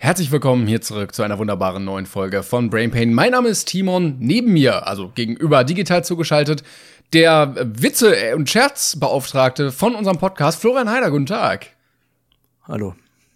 Herzlich willkommen hier zurück zu einer wunderbaren neuen Folge von Brain Pain. Mein Name ist Timon, neben mir, also gegenüber digital zugeschaltet, der Witze- und Scherzbeauftragte von unserem Podcast, Florian Heider. Guten Tag. Hallo.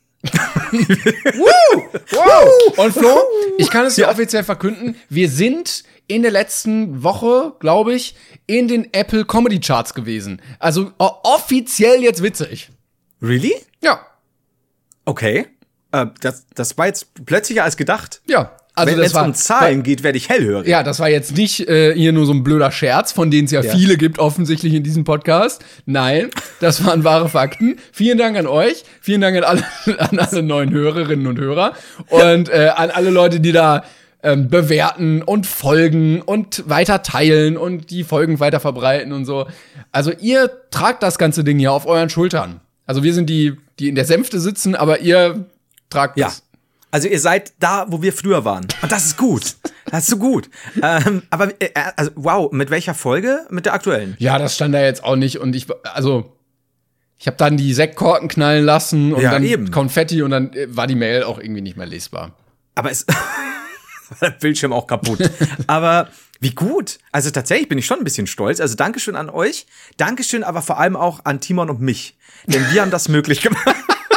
Wow. Und Flo, ich kann es dir offiziell verkünden, wir sind in der letzten Woche, glaube ich, in den Apple Comedy Charts gewesen. Also offiziell jetzt witzig. Really? Ja. Okay. Das war jetzt plötzlicher als gedacht. Ja. Also Wenn es um Zahlen geht, werde ich hellhörig. Ja, das war jetzt nicht hier nur so ein blöder Scherz, von denen es ja viele gibt offensichtlich in diesem Podcast. Nein, das waren wahre Fakten. Vielen Dank an euch. Vielen Dank an alle neuen Hörerinnen und Hörer. Und an alle Leute, die da bewerten und folgen und weiter teilen und die Folgen weiter verbreiten und so. Also ihr tragt das ganze Ding hier auf euren Schultern. Also wir sind die in der Sänfte sitzen, aber ihr tragt das. Also ihr seid da, wo wir früher waren. Und das ist gut. Das ist so gut. Aber also, wow, mit welcher Folge? Mit der aktuellen? Ja, das stand da jetzt auch nicht. Und ich habe dann die Sektkorken knallen lassen und dann eben Konfetti und dann war die Mail auch irgendwie nicht mehr lesbar. Aber es war der Bildschirm auch kaputt. Aber wie gut. Also tatsächlich bin ich schon ein bisschen stolz. Also Dankeschön an euch. Dankeschön aber vor allem auch an Timon und mich. Denn wir haben das möglich gemacht.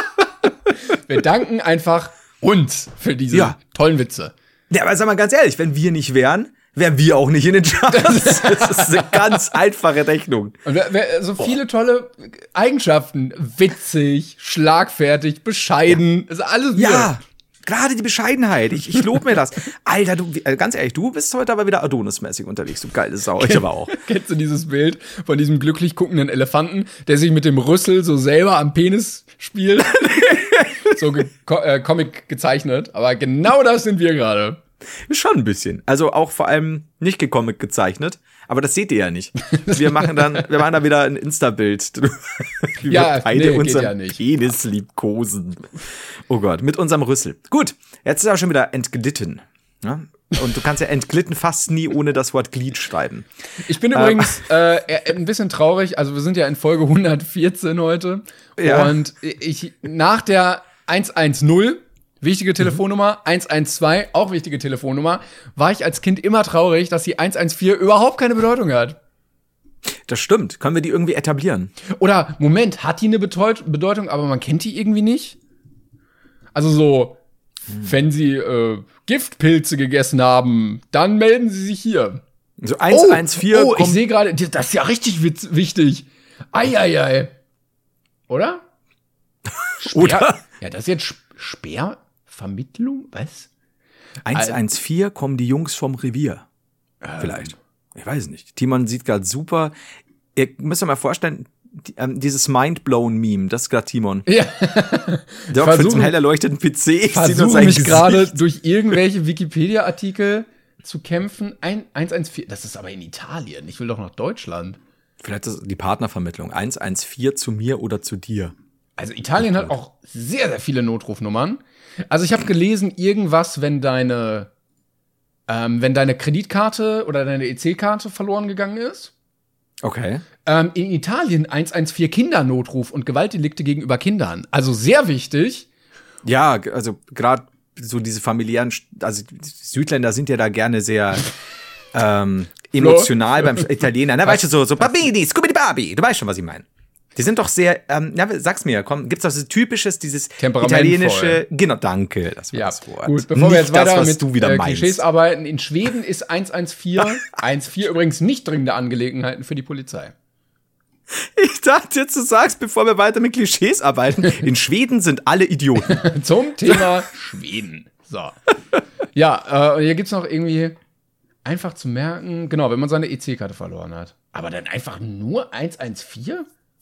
Wir danken einfach uns für diese tollen Witze. Ja, aber sag mal ganz ehrlich, wenn wir nicht wären wir auch nicht in den Charts. Das ist eine ganz einfache Rechnung. Und so viele tolle Eigenschaften. Witzig, schlagfertig, bescheiden. Ist alles wir. Ja, gerade die Bescheidenheit. Ich lobe mir das. Alter, du, ganz ehrlich, du bist heute aber wieder Adonis-mäßig unterwegs. Du geile Sau. Ich aber auch. Kennst du dieses Bild von diesem glücklich guckenden Elefanten, der sich mit dem Rüssel so selber am Penis spielt? So Comic gezeichnet. Aber genau das sind wir gerade. Schon ein bisschen. Also auch vor allem nicht gecomic gezeichnet. Aber das seht ihr ja nicht. Wir machen da wieder ein Insta-Bild. Wie wir beide unseren Penis liebkosen. Oh Gott, mit unserem Rüssel. Gut, jetzt ist er schon wieder entglitten. Ja? Und du kannst ja entglitten fast nie ohne das Wort Glied schreiben. Ich bin übrigens ein bisschen traurig. Also wir sind ja in Folge 114 heute. Ja. Und nach der 110, wichtige Telefonnummer, 112, auch wichtige Telefonnummer, war ich als Kind immer traurig, dass die 114 überhaupt keine Bedeutung hat. Das stimmt. Können wir die irgendwie etablieren? Oder, Moment, hat die eine Bedeutung, aber man kennt die irgendwie nicht? Also so, wenn Sie Giftpilze gegessen haben, dann melden Sie sich hier. So 114. Oh, ich sehe gerade, das ist ja richtig wichtig. Eieiei. Oder? Oder? Ja, das ist jetzt Sperrvermittlung? Was? 114 kommen die Jungs vom Revier. Vielleicht. Ich weiß nicht. Timon sieht gerade super. Ihr müsst euch mal vorstellen, dieses Mindblown-Meme, das ist gerade Timon. Ja. Der hockt mit so einem hell erleuchteten PC. Ich versuche mich gerade durch irgendwelche Wikipedia-Artikel zu kämpfen. 114, das ist aber in Italien. Ich will doch nach Deutschland. Vielleicht ist das die Partnervermittlung. 114 zu mir oder zu dir. Also Italien hat auch sehr, sehr viele Notrufnummern. Also ich habe gelesen, irgendwas, wenn deine Kreditkarte oder deine EC-Karte verloren gegangen ist. Okay. In Italien 114 Kindernotruf und Gewaltdelikte gegenüber Kindern. Also sehr wichtig. Ja, also gerade so diese familiären, also die Südländer sind ja da gerne sehr emotional beim Italiener. Na, weißt du, so Babidi, Scooby-Babi. Du weißt schon, was ich meine. Die sind doch sehr, sag's mir, komm, gibt's doch so typisches, dieses italienische, genau, danke, das war das Wort. Gut, bevor wir jetzt weiter mit Klischees meinst. Arbeiten, in Schweden ist 114 übrigens nicht dringende Angelegenheiten für die Polizei. Ich dachte jetzt, du sagst, bevor wir weiter mit Klischees arbeiten, in Schweden sind alle Idioten. Zum Thema Schweden. So. Ja, hier gibt's noch irgendwie einfach zu merken, genau, wenn man seine EC-Karte verloren hat. Aber dann einfach nur 114?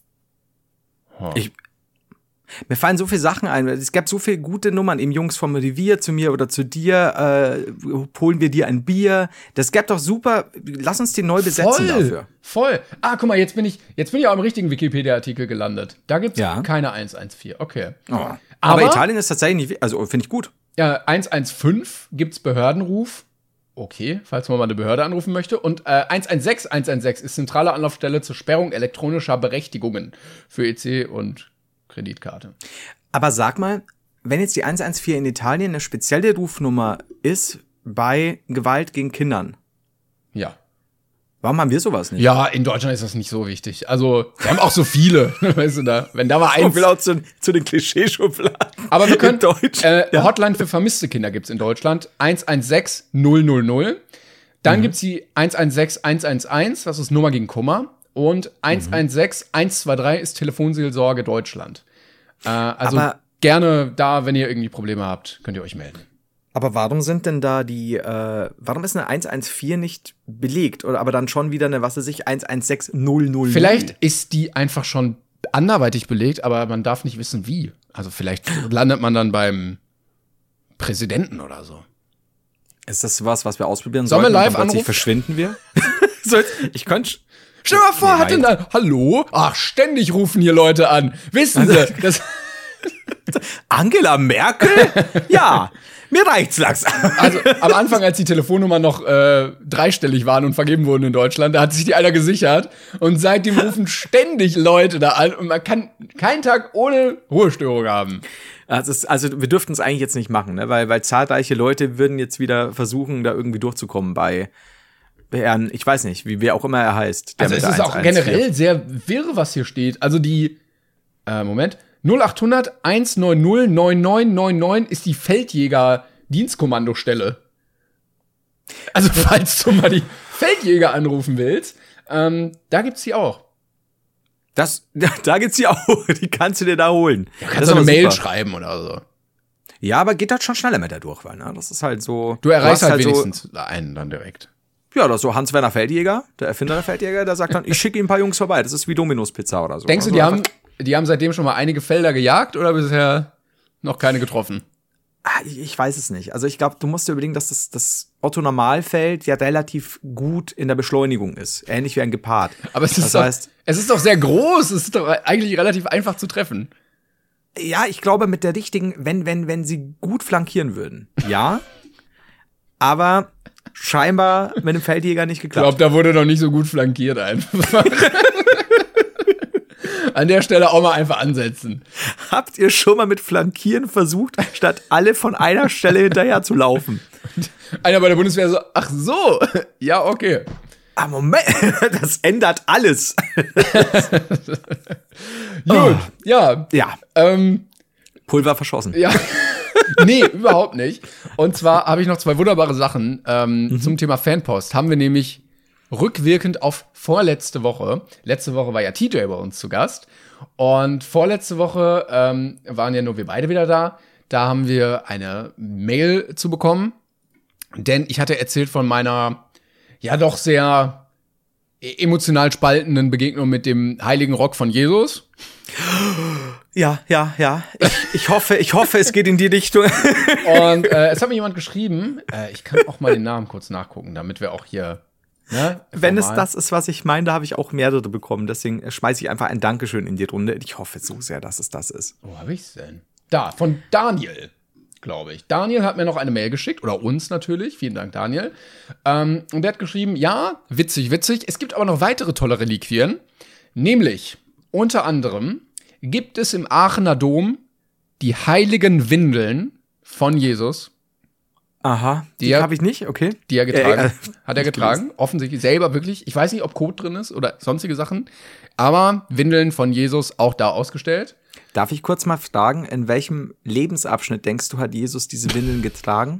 Mir fallen so viele Sachen ein. Es gab so viele gute Nummern, eben Jungs vom Revier zu mir oder zu dir, holen wir dir ein Bier. Das gab doch super, lass uns den neu besetzen dafür. Voll. Ah, guck mal, jetzt bin ich auch im richtigen Wikipedia-Artikel gelandet. Da gibt's keine 114, okay. Oh. Aber Italien ist tatsächlich nicht, also finde ich gut. Ja, 115 gibt's Behördenruf. Okay, falls man mal eine Behörde anrufen möchte. Und 116 ist zentrale Anlaufstelle zur Sperrung elektronischer Berechtigungen für EC und Kreditkarte. Aber sag mal, wenn jetzt die 114 in Italien eine spezielle Rufnummer ist bei Gewalt gegen Kindern. Ja. Warum haben wir sowas nicht? Ja, in Deutschland ist das nicht so wichtig. Also, wir haben auch so viele, weißt du da. Wenn da mal eins. Ich will auch zu den Klischeeschubladen. Aber wir können, Hotline für vermisste Kinder gibt's in Deutschland. 116 000. Dann gibt's die 116 111, das ist Nummer gegen Kummer. Und 116 123 ist Telefonseelsorge Deutschland. Also aber gerne da, wenn ihr irgendwie Probleme habt, könnt ihr euch melden. Aber warum sind denn da warum ist eine 114 nicht belegt? Oder aber dann schon wieder eine, 116 000? Vielleicht ist die einfach schon anderweitig belegt, aber man darf nicht wissen, wie. Also vielleicht landet man dann beim Präsidenten oder so. Ist das was wir ausprobieren sollen? Sollen wir live anrufen? Verschwinden wir? Ich könnte. Stell dir mal vor, hat denn hallo? Ach, ständig rufen hier Leute an. Wissen Sie, das Angela Merkel? Ja, mir reicht's langsam. Also am Anfang, als die Telefonnummern noch dreistellig waren und vergeben wurden in Deutschland, da hat sich die einer gesichert. Und seitdem rufen ständig Leute da an und man kann keinen Tag ohne Ruhestörung haben. Also wir dürften es eigentlich jetzt nicht machen, ne? Weil zahlreiche Leute würden jetzt wieder versuchen, da irgendwie durchzukommen bei Herrn, ich weiß nicht, wer auch immer er heißt. Also es ist auch generell sehr wirr, was hier steht. Also die, 0800 190 9999 ist die Feldjäger-Dienstkommandostelle. Also falls du mal die Feldjäger anrufen willst, da gibt's die auch. Da gibt's die auch, die kannst du dir da holen. Ja, kannst du eine Mail schreiben oder so. Ja, aber geht das schon schneller mit der Durchwahl, ne? Das ist halt so. Du erreichst halt wenigstens einen dann direkt. Ja, oder so Hans-Werner Feldjäger, der Erfinder der Feldjäger, der sagt dann, ich schicke ihm ein paar Jungs vorbei. Das ist wie Domino's Pizza oder so. Denkst du, die haben seitdem schon mal einige Felder gejagt oder bisher noch keine getroffen? Ich weiß es nicht. Also ich glaube, du musst dir überlegen, dass das Otto-Normalfeld ja relativ gut in der Beschleunigung ist. Ähnlich wie ein Gepard. Aber es ist doch sehr groß. Es ist doch eigentlich relativ einfach zu treffen. Ja, ich glaube, mit der richtigen, wenn sie gut flankieren würden. Ja. Aber scheinbar mit dem Feldjäger nicht geklappt. Ich glaube, da wurde noch nicht so gut flankiert einfach. An der Stelle auch mal einfach ansetzen. Habt ihr schon mal mit Flankieren versucht, statt alle von einer Stelle hinterher zu laufen? Einer bei der Bundeswehr so, ach so, ja, okay. Ah, Moment, das ändert alles. Gut, ja. Pulver verschossen. Ja. Nee, überhaupt nicht. Und zwar habe ich noch zwei wunderbare Sachen zum Thema Fanpost. Haben wir nämlich rückwirkend auf vorletzte Woche. Letzte Woche war ja TJ bei uns zu Gast. Und vorletzte Woche waren ja nur wir beide wieder da. Da haben wir eine Mail zu bekommen. Denn ich hatte erzählt von meiner ja doch sehr emotional spaltenden Begegnung mit dem heiligen Rock von Jesus. Ja. Ich hoffe, es geht in die Richtung. Und es hat mir jemand geschrieben, ich kann auch mal den Namen kurz nachgucken, damit wir auch hier, ne? Wenn es das ist, was ich meine, da habe ich auch mehrere bekommen. Deswegen schmeiße ich einfach ein Dankeschön in die Runde. Ich hoffe so sehr, dass es das ist. Wo habe ich es denn? Da, von Daniel, glaube ich. Daniel hat mir noch eine Mail geschickt, oder uns natürlich. Vielen Dank, Daniel. Und der hat geschrieben, ja, witzig. Es gibt aber noch weitere tolle Reliquien. Nämlich, unter anderem, gibt es im Aachener Dom die heiligen Windeln von Jesus. Aha, die habe ich nicht, okay. Die er getragen hat. Er getragen, offensichtlich selber wirklich. Ich weiß nicht, ob Code drin ist oder sonstige Sachen. Aber Windeln von Jesus auch da ausgestellt. Darf ich kurz mal fragen, in welchem Lebensabschnitt denkst du, hat Jesus diese Windeln getragen?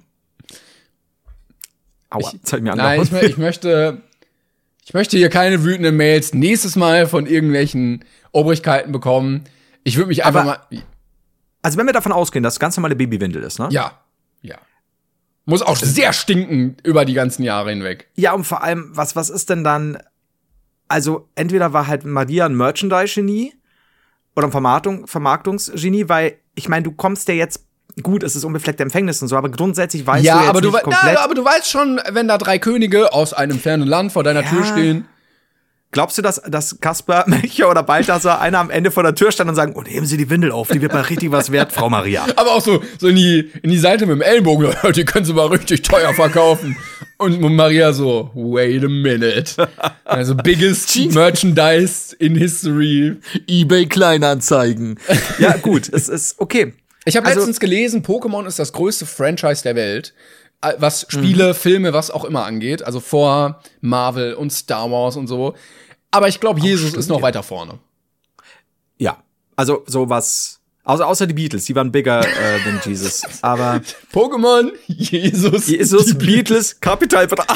Aua, zeig mir an. Nein, ich möchte hier keine wütenden Mails nächstes Mal von irgendwelchen Obrigkeiten bekommen. Ich würde mich einfach mal. Also wenn wir davon ausgehen, dass es ganz normale Babywindel ist, ne? Ja. Muss auch sehr stinken über die ganzen Jahre hinweg. Ja, und vor allem, was ist denn dann? Also entweder war halt Maria ein Merchandise-Genie oder ein Vermarktungsgenie, weil ich meine, du kommst ja jetzt, gut, es ist unbefleckte Empfängnis und so, aber grundsätzlich weißt du jetzt aber nicht komplett. Ja, aber du weißt schon, wenn da 3 Könige aus einem fernen Land vor deiner Tür stehen. Glaubst du, dass Kaspar, Melchior oder Balthasar einer am Ende vor der Tür stand und sagen, oh, heben Sie die Windel auf, die wird mal richtig was wert, Frau Maria. Aber auch so in die Seite mit dem Ellbogen, die können Sie mal richtig teuer verkaufen. Und Maria so, wait a minute. Also biggest Merchandise in history. eBay Kleinanzeigen. Ja, gut, es ist okay. Ich habe letztens gelesen, Pokémon ist das größte Franchise der Welt, was Spiele, Filme, was auch immer angeht. Also vor Marvel und Star Wars und so. Aber ich glaube, Jesus ist noch weiter vorne. Ja, also sowas. Außer die Beatles, die waren bigger than Jesus. Aber Pokémon, Jesus, Beatles, Capital Bra.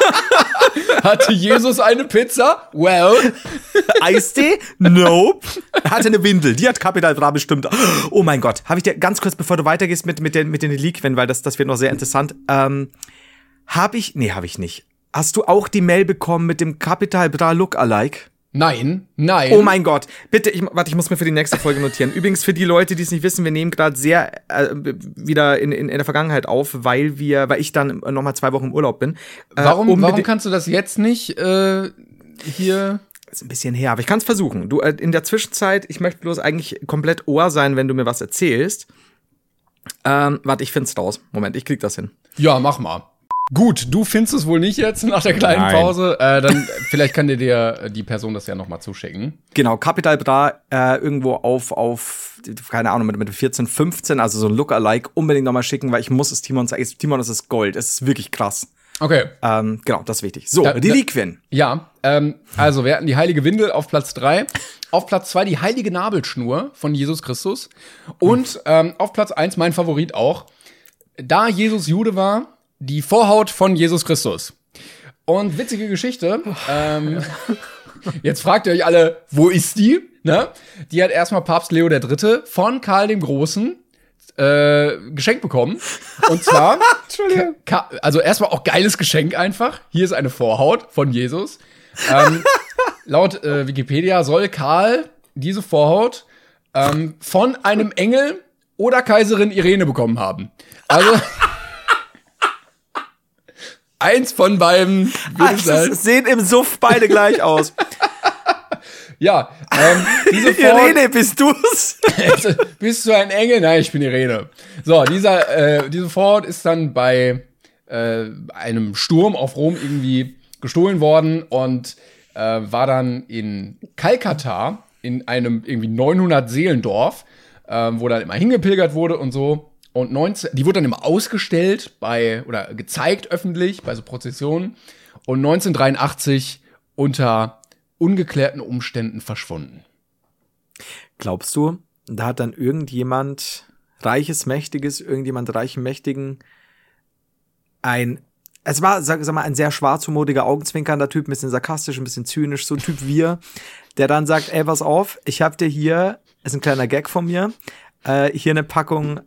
Hatte Jesus eine Pizza? Well. Eistee? Nope. Er hatte eine Windel, die hat Capital Bra bestimmt. Oh mein Gott, habe ich dir ganz kurz, bevor du weitergehst mit den Reliquien, weil das wird noch sehr interessant. Habe ich nicht. Hast du auch die Mail bekommen mit dem Capital Bra Look-alike? Nein. Oh mein Gott. Bitte, ich muss mir für die nächste Folge notieren. Übrigens, für die Leute, die es nicht wissen, wir nehmen gerade sehr wieder in der Vergangenheit auf, weil ich dann noch mal 2 Wochen im Urlaub bin. Warum kannst du das jetzt nicht hier? Das ist ein bisschen her, aber ich kann es versuchen. Du, in der Zwischenzeit, ich möchte bloß eigentlich komplett Ohr sein, wenn du mir was erzählst. Warte, ich find's raus. Moment, ich krieg das hin. Ja, mach mal. Gut, du findest es wohl nicht jetzt nach der kleinen Pause. Dann vielleicht kann dir die Person das ja noch mal zuschicken. Genau, Capital Bra irgendwo auf keine Ahnung, mit 14, 15, also so ein Lookalike unbedingt noch mal schicken, weil ich muss es Timon sagen. Timon, das ist Gold. Es ist wirklich krass. Okay. Genau, das ist wichtig. So, Reliquien. Ja, also wir hatten die heilige Windel auf Platz 3. Auf Platz 2 die heilige Nabelschnur von Jesus Christus. Und auf Platz 1 mein Favorit auch. Da Jesus Jude war, die Vorhaut von Jesus Christus. Und witzige Geschichte. Jetzt fragt ihr euch alle, wo ist die? Ne? Die hat erstmal Papst Leo III. Von Karl dem Großen geschenkt bekommen. Und zwar, also erstmal auch geiles Geschenk einfach. Hier ist eine Vorhaut von Jesus. Laut Wikipedia soll Karl diese Vorhaut von einem Engel oder Kaiserin Irene bekommen haben. Also eins von beiden. Sehen im Suff beide gleich aus. Ja, diese Vorhaut. Irene, bist du's? Bist du ein Engel? Nein, ich bin Irene. So, diese Vorhaut ist dann bei einem Sturm auf Rom irgendwie gestohlen worden und war dann in Kalkata in einem irgendwie 900-Seelendorf, wo dann immer hingepilgert wurde und so. Und die wurde dann immer ausgestellt oder gezeigt öffentlich bei so Prozessionen. Und 1983 unter ungeklärten Umständen verschwunden. Glaubst du, da hat dann irgendjemand reichen Mächtigen es war, sag mal, ein sehr schwarzhumoriger, augenzwinkernder Typ, ein bisschen sarkastisch, ein bisschen zynisch, so ein Typ wir, der dann sagt, ey, pass auf, ich hab dir hier, ist ein kleiner Gag von mir, hier eine Packung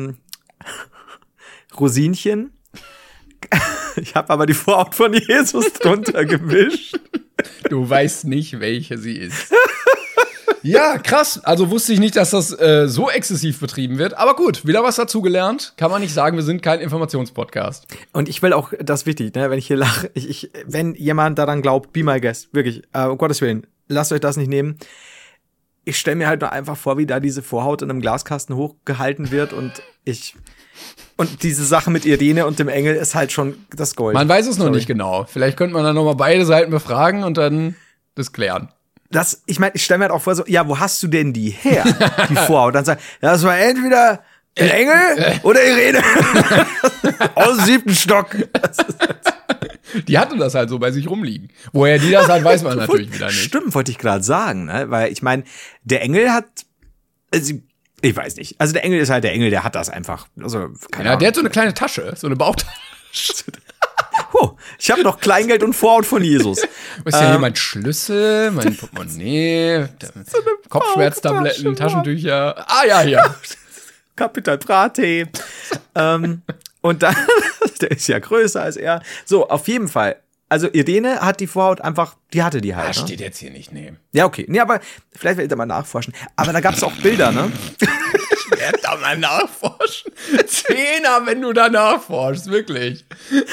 Rosinchen. Ich habe aber die Vorhaut von Jesus drunter gemischt. Du weißt nicht, welche sie ist. Ja, krass. Also wusste ich nicht, dass das so exzessiv betrieben wird. Aber gut, wieder was dazugelernt. Kann man nicht sagen, wir sind kein Informationspodcast. Und ich will auch, das ist wichtig, ne, wenn ich hier lache, wenn jemand daran glaubt, be my guest, wirklich, um Gottes Willen, lasst euch das nicht nehmen. Ich stelle mir halt nur einfach vor, wie da diese Vorhaut in einem Glaskasten hochgehalten wird und diese Sache mit Irene und dem Engel ist halt schon das Gold. Man weiß es noch nicht genau. Vielleicht könnte man dann noch mal beide Seiten befragen und dann das klären. Ich meine, ich stelle mir halt auch vor, so, ja, wo hast du denn die her, die Vorhaut? Dann sagt, das war entweder ein Engel oder Irene. Aus dem 7. Stock. Die hatte das halt so bei sich rumliegen. Woher die das hat, weiß man natürlich wieder nicht. Stimmt, wollte ich gerade sagen, ne? Weil ich meine, der Engel hat, ich weiß nicht. Also der Engel ist halt der Engel, der hat das einfach. Also, keine Ahnung. Der hat so eine kleine Tasche, so eine Bauchtasche. Ich habe noch Kleingeld und Vorhaut von Jesus. Wo ist denn hier mein Schlüssel, mein Portemonnaie, so Kopfschmerztabletten, Taschentücher. Ah ja, hier. Capital Bra-Tee. Und dann, der ist ja größer als er. So, auf jeden Fall. Also Irene hat die Vorhaut einfach, die hatte die halt. Das steht jetzt hier nicht, nee. Ja, okay. Nee, aber vielleicht werde ich da mal nachforschen. Aber da gab es auch Bilder, ne? Ich werde da mal nachforschen. 10er, wenn du da nachforschst, wirklich.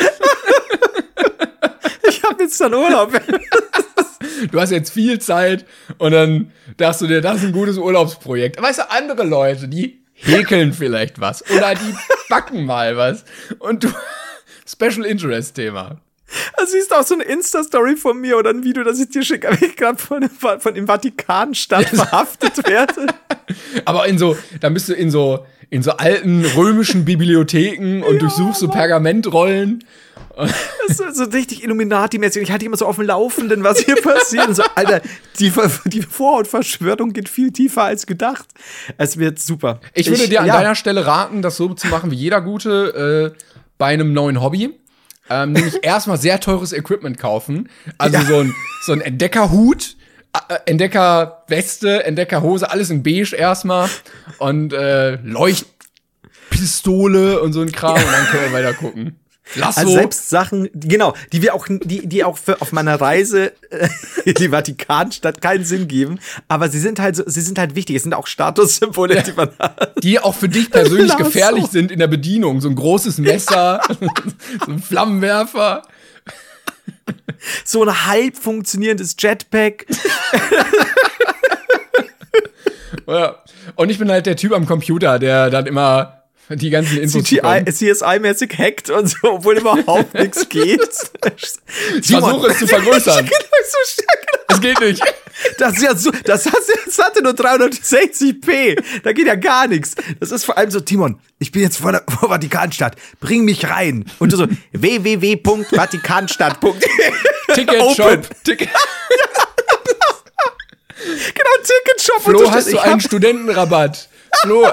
Ich habe jetzt dann Urlaub. Du hast jetzt viel Zeit und dann dachtest du dir, das ist ein gutes Urlaubsprojekt. Weißt du, andere Leute, die häkeln vielleicht was oder die backen mal was. Und du, Special Interest Thema. Du siehst auch so eine Insta-Story von mir oder ein Video, das ich dir schicke, wenn ich gerade von dem Vatikanstadt verhaftet werde. Aber dann bist du in so in so alten römischen Bibliotheken und durchsuchst so Pergamentrollen. Das ist so richtig Illuminati-mäßig. Ich hatte immer so auf dem Laufenden, was hier passiert. Und so, Alter, die Vorhautverschwörung geht viel tiefer als gedacht. Es wird super. Ich würde dir an deiner Stelle raten, das so zu machen wie jeder Gute bei einem neuen Hobby. Nämlich erstmal sehr teures Equipment kaufen. Also so ein Entdeckerhut, Entdeckerweste, Entdeckerhose, alles in beige erstmal. Und Leuchtpistole und so ein Kram. Und dann können wir weiter gucken. Also selbst Sachen, genau, die auch auf meiner Reise in die Vatikanstadt keinen Sinn geben, aber sie sind halt wichtig. Es sind auch Statussymbole, die man hat. Die auch für dich persönlich gefährlich sind in der Bedienung. So ein großes Messer, so ein Flammenwerfer. So ein halb funktionierendes Jetpack. Ja. Und ich bin halt der Typ am Computer, der dann immer die ganzen Infos CSI-mäßig hackt und so, obwohl überhaupt nichts geht. Ich versuche es zu vergrößern. Es geht nicht. Das hatte nur 360p. Da geht ja gar nichts. Das ist vor allem so, Timon, ich bin jetzt vor Vatikanstadt. Bring mich rein. Und du so, www.vatikanstadt.de Ticketshop. Genau, Ticketshop. Flo, hast du einen Studentenrabatt? Flo,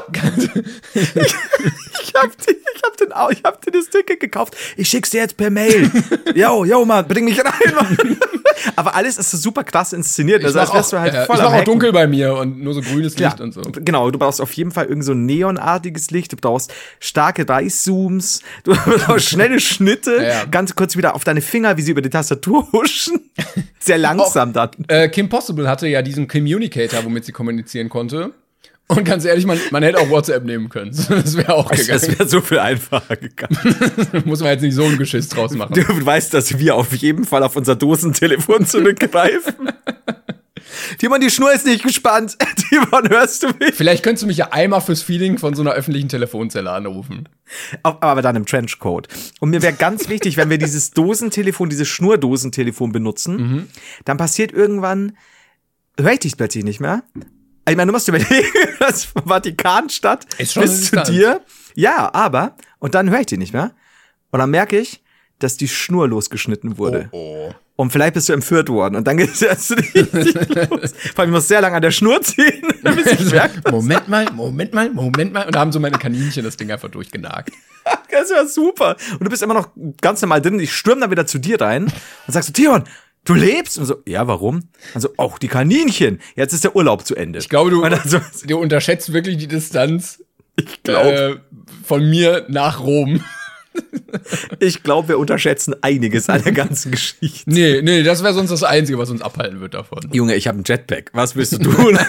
ich hab dir das Ticket gekauft. Ich schick's dir jetzt per Mail. Yo, Mann, bring mich rein, Mann. Aber alles ist so super krass inszeniert. Also, als wärst du halt voll ich mach auch dunkel bei mir und nur so grünes Licht und so. Genau, du brauchst auf jeden Fall irgend so ein neonartiges Licht. Du brauchst starke Reißzooms. Du brauchst schnelle Schnitte. Ja. Ganz kurz wieder auf deine Finger, wie sie über die Tastatur huschen. Sehr langsam dann. Kim Possible hatte ja diesen Communicator, womit sie kommunizieren konnte. Und ganz ehrlich, man hätte auch WhatsApp nehmen können. Das wäre auch gegangen. Das wäre so viel einfacher gegangen. Muss man jetzt nicht so ein Geschiss draus machen. Du weißt, dass wir auf jeden Fall auf unser Dosentelefon zurückgreifen. Timon, die Schnur ist nicht gespannt. Timon, hörst du mich? Vielleicht könntest du mich ja einmal fürs Feeling von so einer öffentlichen Telefonzelle anrufen. Aber dann im Trenchcoat. Und mir wäre ganz wichtig, wenn wir dieses Schnurdosentelefon benutzen, dann passiert irgendwann, höre ich dich plötzlich nicht mehr. Ich meine, du musst überlegen, das Vatikanstadt ist schon bis zu dir. Ja, aber, und dann höre ich die nicht mehr. Und dann merke ich, dass die Schnur losgeschnitten wurde. Oh. Und vielleicht bist du entführt worden. Und dann geht es erst richtig los. Vor allem, ich muss sehr lange an der Schnur ziehen, bis ich merke. Moment mal. Und da haben so meine Kaninchen das Ding einfach durchgenagt. Das war super. Und du bist immer noch ganz normal drin. Ich stürme dann wieder zu dir rein und sagst so, Timon, du lebst? Und so, ja, warum? Also, auch die Kaninchen. Jetzt ist der Urlaub zu Ende. Ich glaube, du unterschätzt wirklich die Distanz von mir nach Rom. Ich glaube, wir unterschätzen einiges an der ganzen Geschichte. Nee, das wäre sonst das Einzige, was uns abhalten wird davon. Junge, ich habe einen Jetpack. Was willst du tun?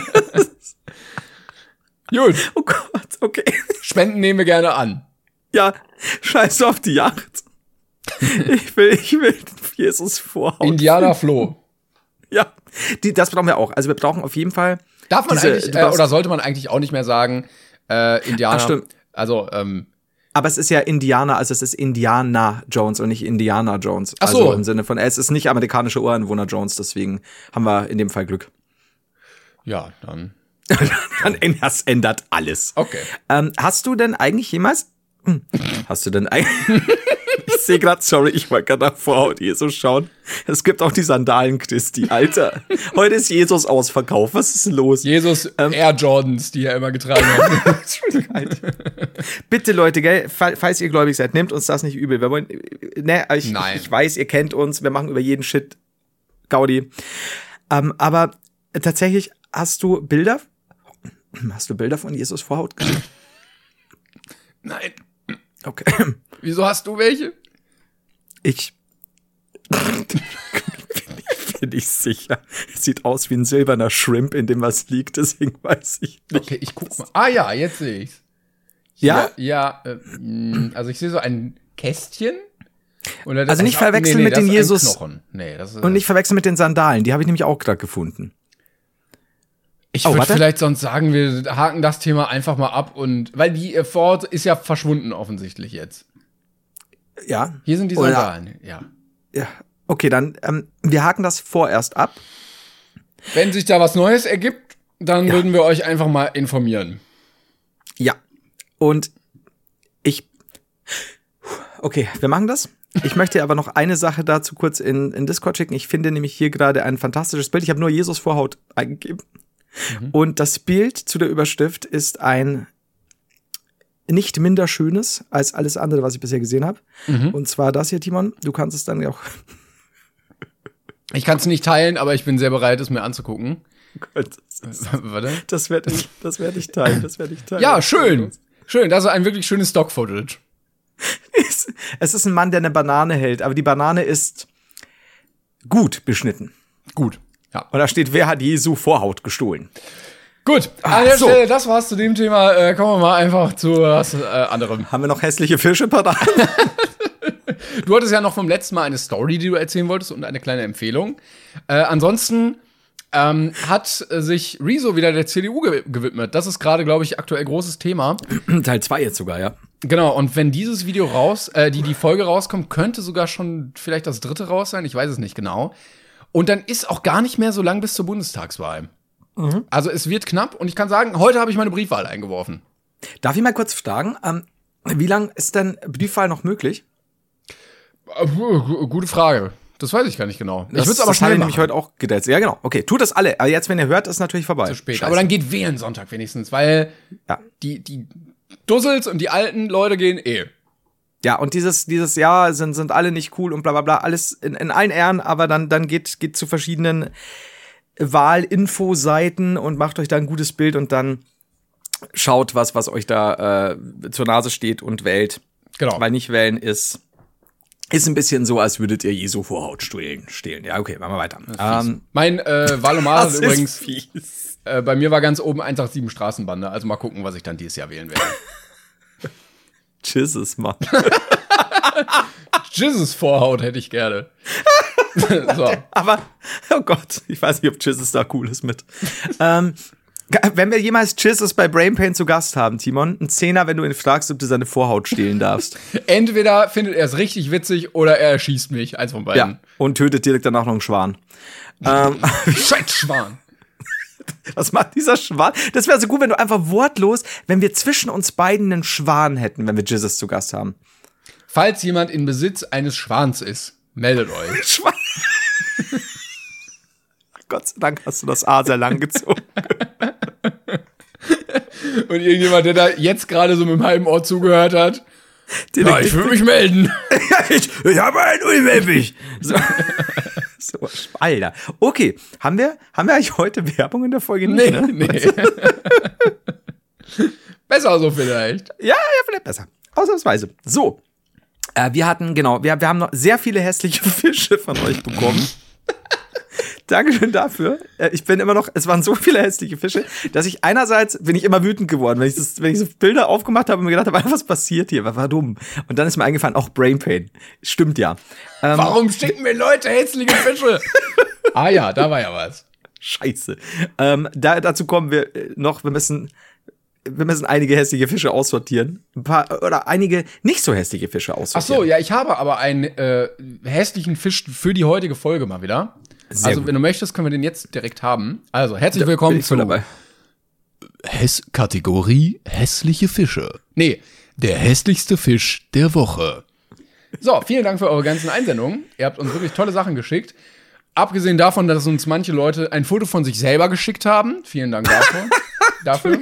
Gut. Oh Gott, okay. Spenden nehmen wir gerne an. Ja, scheiß auf die Yacht. Ich will Jesus Vorhaut. Indianer Flo. Ja, das brauchen wir auch. Also wir brauchen auf jeden Fall. Darf man eigentlich, oder sollte man eigentlich auch nicht mehr sagen, Indianer. Ach, stimmt. Also, aber es ist ja Indianer, also es ist Indiana Jones und nicht Indiana Jones. Ach so. Also im Sinne von, es ist nicht amerikanische Ureinwohner Jones, deswegen haben wir in dem Fall Glück. Ja, dann. Das ändert alles. Okay. Hast du denn eigentlich jemals. Ich sehe gerade, sorry, ich wollte gerade nach Vorhaut Jesus schauen. Es gibt auch die Sandalen-Christi, Alter. Heute ist Jesus ausverkauft. Was ist los? Jesus Air Jordans, die er immer getragen hat. Entschuldigung. Bitte, Leute, gell, falls ihr gläubig seid, nehmt uns das nicht übel. Wir wollen, ich weiß, ihr kennt uns. Wir machen über jeden Shit Gaudi. Aber tatsächlich, hast du Bilder von Jesus Vorhaut gesehen? Nein. Okay. Wieso hast du welche? Ich bin nicht sicher. Es sieht aus wie ein silberner Shrimp, in dem was liegt, deswegen weiß ich nicht. Okay, ich guck mal. Ah ja, jetzt sehe ich's. Ja? Ja, also ich sehe so ein Kästchen. Oder also nicht verwechseln mit den Jesus. Nee, das ist und nicht verwechseln mit den Sandalen. Die habe ich nämlich auch gerade gefunden. Ich würde vielleicht sonst sagen, wir haken das Thema einfach mal ab weil die Ford ist ja verschwunden offensichtlich jetzt. Ja. Hier sind die Sandalen, ja. Okay, dann wir haken das vorerst ab. Wenn sich da was Neues ergibt, dann würden wir euch einfach mal informieren. Ja. Und okay, wir machen das. Ich möchte aber noch eine Sache dazu kurz in Discord schicken. Ich finde nämlich hier gerade ein fantastisches Bild. Ich habe nur Jesus Vorhaut eingegeben. Und das Bild zu der Überschrift ist ein nicht minder schönes als alles andere, was ich bisher gesehen habe. Und zwar das hier, Timon. Du kannst es dann auch. Ich kann es nicht teilen, aber ich bin sehr bereit, es mir anzugucken. Gott, warte. Das werde ich teilen. Ja, schön. Schön, das ist ein wirklich schönes Stock-Footage. Es ist ein Mann, der eine Banane hält, aber die Banane ist gut beschnitten. Gut, ja. Und da steht, wer hat Jesu Vorhaut gestohlen? Gut, an der Stelle, das war's zu dem Thema. Kommen wir mal einfach zu was anderem. Haben wir noch hässliche Fische parat? Du hattest ja noch vom letzten Mal eine Story, die du erzählen wolltest und eine kleine Empfehlung. Ansonsten hat sich Rezo wieder der CDU gewidmet. Das ist gerade, glaube ich, aktuell großes Thema. Teil 2 jetzt sogar, ja. Genau, und wenn dieses Video die Folge rauskommt, könnte sogar schon vielleicht das 3. raus sein, ich weiß es nicht genau. Und dann ist auch gar nicht mehr so lang bis zur Bundestagswahl. Also es wird knapp und ich kann sagen, heute habe ich meine Briefwahl eingeworfen. Darf ich mal kurz fragen, wie lange ist denn Briefwahl noch möglich? Gute Frage. Das weiß ich gar nicht genau. Ich würde es aber schnell machen. Nämlich heute auch gedätzt. Ja, genau. Okay, tut das alle. Aber jetzt, wenn ihr hört, ist natürlich vorbei. Zu spät. Scheiße. Aber dann geht wählen Sonntag wenigstens, weil die Dussels und die alten Leute gehen Ja, und dieses Jahr sind alle nicht cool und bla bla bla. Alles in allen Ehren, aber dann geht zu verschiedenen Wahlinfoseiten und macht euch da ein gutes Bild und dann schaut, was euch da zur Nase steht und wählt. Genau. Weil nicht wählen ist ein bisschen so, als würdet ihr Jesu Vorhaut stehlen. Ja, okay, machen wir weiter. Mein Wahlomat übrigens, bei mir war ganz oben 187 Straßenbande. Also mal gucken, was ich dann dieses Jahr wählen werde. Jesus, Mann. Jesus Vorhaut hätte ich gerne. So. Aber, oh Gott, ich weiß nicht, ob Jesus da cool ist mit. Wenn wir jemals Jesus bei Brainpain zu Gast haben, Timon, ein 10er, wenn du ihn fragst, ob du seine Vorhaut stehlen darfst. Entweder findet er es richtig witzig oder er erschießt mich, eins von beiden. Ja, und tötet direkt danach noch einen Schwan. Scheiß Schwan. Was macht dieser Schwan? Das wäre so gut, wenn du einfach wortlos, wenn wir zwischen uns beiden einen Schwan hätten, wenn wir Jesus zu Gast haben. Falls jemand in Besitz eines Schwans ist, meldet euch. Schwan. Gott sei Dank hast du das A sehr lang gezogen. Und irgendjemand, der da jetzt gerade so mit dem halben Ohr zugehört hat, ja, ich will mich melden. ich habe einen und ich melde mich. So, Alter. Okay, haben wir eigentlich heute Werbung in der Folge? Nee. Besser so vielleicht. Ja, vielleicht besser. Ausnahmsweise. So, wir haben noch sehr viele hässliche Fische von euch bekommen. Dankeschön dafür. Ich bin immer noch, es waren so viele hässliche Fische, dass ich einerseits bin ich immer wütend geworden, wenn ich so Bilder aufgemacht habe und mir gedacht habe, was passiert hier, was war dumm. Und dann ist mir eingefallen, auch Brainpain. Stimmt ja. Warum schicken mir Leute hässliche Fische? Ah ja, da war ja was. Scheiße. Dazu kommen wir noch, wir müssen einige hässliche Fische aussortieren. Ein paar, oder einige nicht so hässliche Fische aussortieren. Ach so, ja, ich habe aber einen hässlichen Fisch für die heutige Folge mal wieder. Sehr gut. Wenn du möchtest, können wir den jetzt direkt haben. Also, herzlich willkommen zu Kategorie hässliche Fische. Nee, der hässlichste Fisch der Woche. So, vielen Dank für eure ganzen Einsendungen. Ihr habt uns wirklich tolle Sachen geschickt. Abgesehen davon, dass uns manche Leute ein Foto von sich selber geschickt haben. Vielen Dank dafür.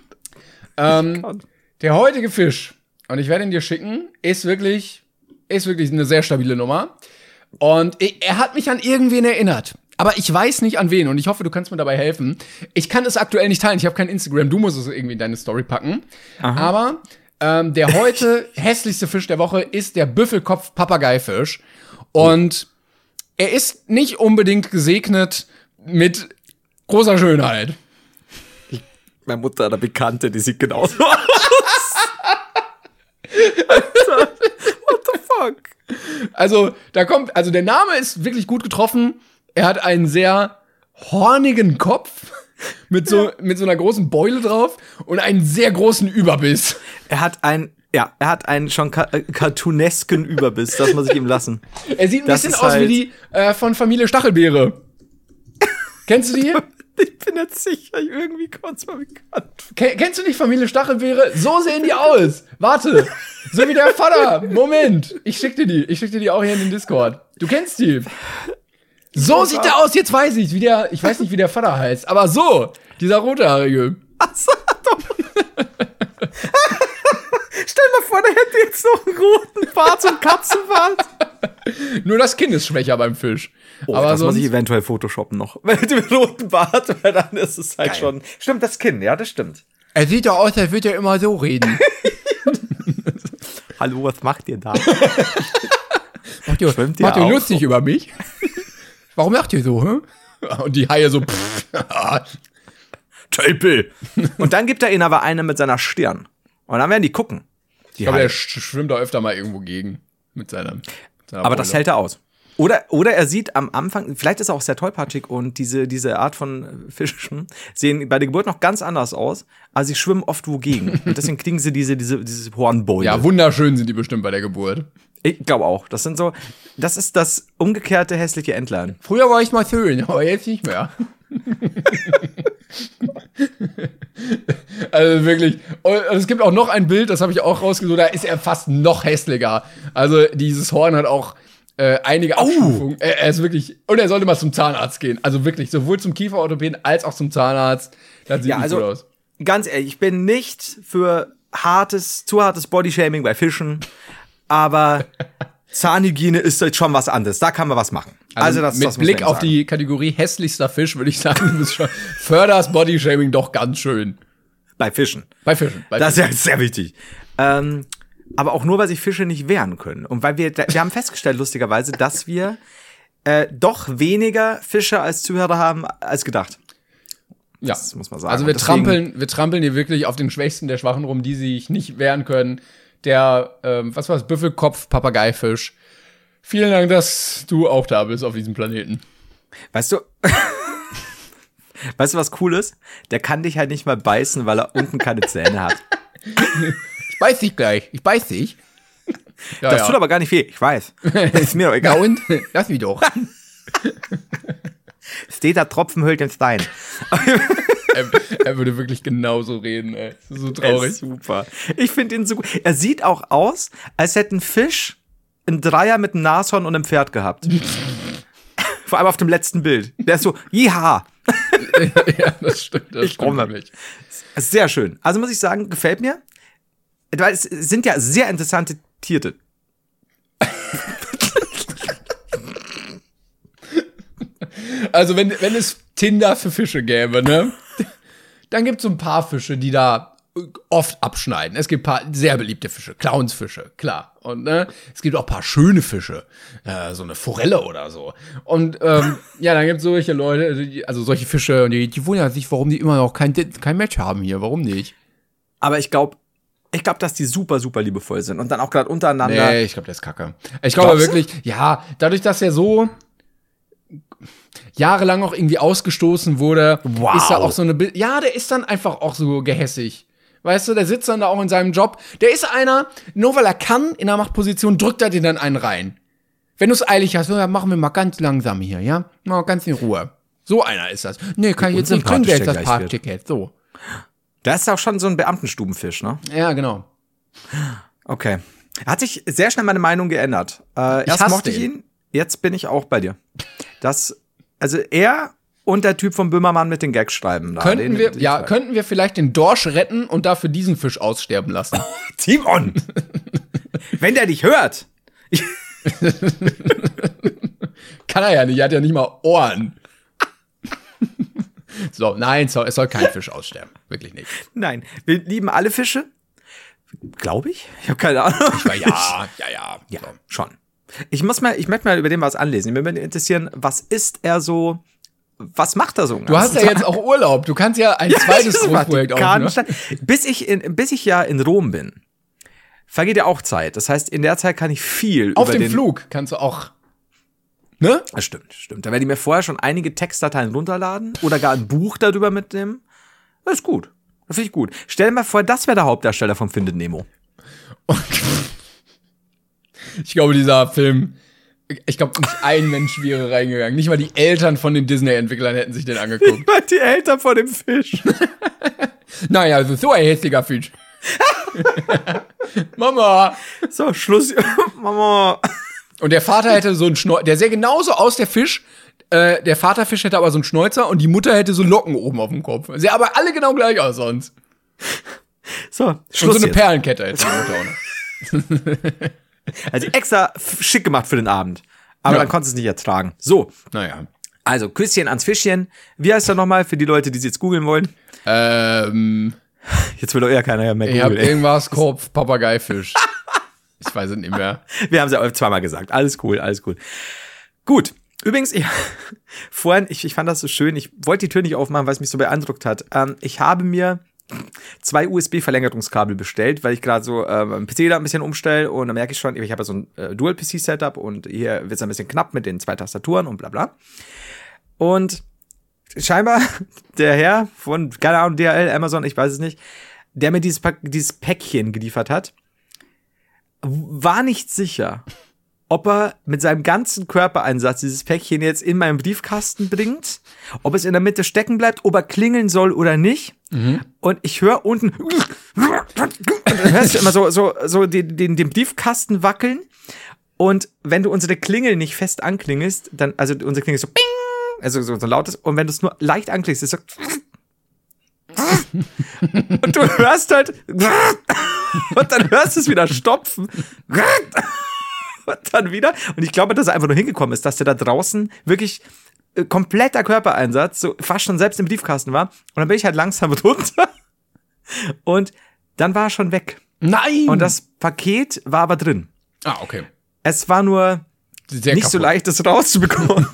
Der heutige Fisch, und ich werde ihn dir schicken, ist wirklich eine sehr stabile Nummer. Und er hat mich an irgendwen erinnert. Aber ich weiß nicht an wen. Und ich hoffe, du kannst mir dabei helfen. Ich kann es aktuell nicht teilen. Ich habe kein Instagram. Du musst es irgendwie in deine Story packen. Aha. Aber der heute hässlichste Fisch der Woche ist der Büffelkopf-Papageifisch. Und er ist nicht unbedingt gesegnet mit großer Schönheit. Meine Mutter hat eine Bekannte, die sieht genauso aus. Alter, what the fuck? Also, der Name ist wirklich gut getroffen. Er hat einen sehr hornigen Kopf mit so einer großen Beule drauf und einen sehr großen Überbiss. Er hat einen schon cartoonesken Überbiss, das muss ich ihm lassen. Er sieht ein bisschen aus wie die von Familie Stachelbeere. Kennst du die? Ich bin jetzt sicher, irgendwie kommt es mal bekannt. Kennst du nicht Familie Stachelbeere? So sehen die aus. Warte. So wie der Vater. Moment. Ich schick dir die auch hier in den Discord. Du kennst die. So sieht der aus. Jetzt weiß ich, ich weiß nicht, wie der Vater heißt. Aber so. Dieser rothaarige. Achso, doch. Stell dir mal vor, der hätte jetzt noch einen roten Bart, so einen Katzenbart. Nur das Kinn ist schwächer beim Fisch. Oh, aber das muss ich eventuell photoshoppen noch. Mit dem roten Bart, weil dann ist es halt geil. Schon. Stimmt, das Kinn, ja, das stimmt. Er sieht doch aus, als würde er immer so reden. Hallo, was macht ihr da? Macht ihr lustig über mich? Warum macht ihr so, hä? Und die Haie so, Tölpel. Und dann gibt er ihnen aber eine mit seiner Stirn. Und dann werden die gucken. Ich glaube, er schwimmt da öfter mal irgendwo gegen mit seiner aber Rolle. Das hält er aus. Oder er sieht am Anfang, vielleicht ist er auch sehr tollpatschig und diese Art von Fischen sehen bei der Geburt noch ganz anders aus, aber sie schwimmen oft wogegen. Und deswegen kriegen sie diese Hornbeule. Ja, wunderschön sind die bestimmt bei der Geburt. Ich glaube auch. Das ist das umgekehrte hässliche Entlein. Früher war ich mal schön, aber jetzt nicht mehr. Also wirklich. Und es gibt auch noch ein Bild, das habe ich auch rausgesucht, da ist er fast noch hässlicher. Also dieses Horn hat auch einige Abstufungen. Er ist wirklich, und er sollte mal zum Zahnarzt gehen. Also wirklich, sowohl zum Kieferorthopäden als auch zum Zahnarzt. Das sieht nicht gut aus. Ganz ehrlich, ich bin nicht für zu hartes Bodyshaming bei Fischen, aber Zahnhygiene ist jetzt schon was anderes. Da kann man was machen. Also das mit Blick auf die Kategorie hässlichster Fisch würde ich sagen, du förderst Bodyshaming doch ganz schön. Bei Fischen. Das ist sehr wichtig. Aber auch nur, weil sich Fische nicht wehren können. Und weil wir haben festgestellt, lustigerweise, dass wir doch weniger Fische als Zuhörer haben, als gedacht. Ja, das muss man sagen. Also wir trampeln hier wirklich auf den Schwächsten der Schwachen rum, die sich nicht wehren können. Der, was war das, Büffelkopf, Papageifisch. Vielen Dank, dass du auch da bist auf diesem Planeten. Weißt du, was cool ist? Der kann dich halt nicht mal beißen, weil er unten keine Zähne hat. Ich beiß dich gleich. Ja, das tut aber gar nicht weh, ich weiß. Ist mir doch egal. Ja und? Lass mich doch. Steht da Tropfen hüllt den Stein. Er würde wirklich genauso reden, ey. Das ist so traurig. Ist super. Ich finde ihn so gut. Er sieht auch aus, als hätte ein Fisch einen Dreier mit einem Nashorn und einem Pferd gehabt. Vor allem auf dem letzten Bild. Der ist so, jiha. Ja, das stimmt. Das stimmt wirklich. Sehr schön. Also muss ich sagen, gefällt mir. Weil es sind ja sehr interessante Tiere. Also wenn es Tinder für Fische gäbe, ne? Dann gibt es so ein paar Fische, die da oft abschneiden. Es gibt ein paar sehr beliebte Fische, Clownsfische, klar. Und es gibt auch ein paar schöne Fische, so eine Forelle oder so. Und ja, dann gibt es solche Leute, also solche Fische, und die wundern sich, warum die immer noch kein Match haben hier. Warum nicht? Aber ich glaube, dass die super, super liebevoll sind. Und dann auch gerade untereinander. Nee, ich glaube, der ist kacke. Ich glaube wirklich, ja, dadurch, dass er so jahrelang auch irgendwie ausgestoßen wurde, ist da auch so eine ja, der ist dann einfach auch so gehässig. Weißt du, der sitzt dann da auch in seinem Job. Der ist einer, nur weil er kann, in der Machtposition, drückt er dir dann einen rein. Wenn du es eilig hast, ja, machen wir mal ganz langsam hier, ja? Mal ganz in Ruhe. So einer ist das. Nee, kann ich jetzt nicht, kriegen wir jetzt das Parkticket, so. Das ist auch schon so ein Beamtenstubenfisch, ne? Ja, genau. Okay. Hat sich sehr schnell meine Meinung geändert. Erst mochte ich ihn, jetzt bin ich auch bei dir. Also er und der Typ vom Böhmermann mit den Gags schreiben. Könnten wir vielleicht den Dorsch retten und dafür diesen Fisch aussterben lassen? Oh, Timon! Wenn der dich hört! Kann er ja nicht, er hat ja nicht mal Ohren. So, nein, es soll kein Fisch aussterben. Wirklich nicht. Nein, wir lieben alle Fische. Glaube ich? Ich habe keine Ahnung. Ja, so. Schon. Ich möchte mal über den was anlesen. Mich würde interessieren, was ist er so, was macht er so? Du hast ja jetzt auch Urlaub. Du kannst ja ein zweites Großprojekt aufnehmen. Bis ich ja in Rom bin, vergeht ja auch Zeit. Das heißt, in der Zeit kann ich viel auf dem Flug kannst du auch. Ne? Das stimmt. Da werde ich mir vorher schon einige Textdateien runterladen oder gar ein Buch darüber mitnehmen. Das ist gut. Das finde ich gut. Stell dir mal vor, das wäre der Hauptdarsteller von Findet Nemo. Ich glaube, dieser Film Ich glaube, nicht ein Mensch wäre reingegangen. Nicht mal die Eltern von den Disney-Entwicklern hätten sich den angeguckt. Nicht mal die Eltern von dem Fisch. Naja, also so ein hässlicher Fisch. Mama. So, Schluss. Mama. Und der Vater hätte so einen Schnäuzer, der sähe genauso aus, der Fisch. Der Vaterfisch hätte aber so einen Schnäuzer und die Mutter hätte so Locken oben auf dem Kopf. Sähe aber alle genau gleich aus sonst. So, Schluss. Und so eine jetzt. Perlenkette hätte die Mutter auch noch. Also extra schick gemacht für den Abend. Aber dann konntest du es nicht ertragen. So. Naja. Also, Küsschen ans Fischchen. Wie heißt er nochmal für die Leute, die es jetzt googeln wollen? Jetzt will doch eher keiner mehr googeln. Ich hab irgendwas, Kopf, Papageifisch. Ich weiß es nicht mehr. Wir haben es ja zweimal gesagt. Alles cool, alles cool. Gut. Übrigens, vorhin, ich fand das so schön. Ich wollte die Tür nicht aufmachen, weil es mich so beeindruckt hat. Ich habe mir 2 USB-Verlängerungskabel bestellt, weil ich gerade so am PC da ein bisschen umstelle und dann merke ich schon, ich habe ja so ein Dual-PC-Setup und hier wird es ein bisschen knapp mit den 2 Tastaturen und bla bla. Und scheinbar der Herr von, keine Ahnung, DHL, Amazon, ich weiß es nicht, der mir dieses Päckchen geliefert hat, war nicht sicher, ob er mit seinem ganzen Körpereinsatz dieses Päckchen jetzt in meinen Briefkasten bringt, ob es in der Mitte stecken bleibt, ob er klingeln soll oder nicht. Mhm. Und ich höre unten und dann hörst du immer so den Briefkasten wackeln. Und wenn du unsere Klingel nicht fest anklingelst, dann, also unsere Klingel ist so bing, also so lautes, und wenn du es nur leicht anklingst, ist es so und du hörst halt und dann hörst du es wieder stopfen. Und dann wieder. Und ich glaube, dass er einfach nur hingekommen ist, dass der da draußen wirklich kompletter Körpereinsatz, so fast schon selbst im Briefkasten war. Und dann bin ich halt langsam runter. Und dann war er schon weg. Nein! Und das Paket war aber drin. Ah, okay. Es war nur sehr nicht kaputt. so leicht, das rauszubekommen.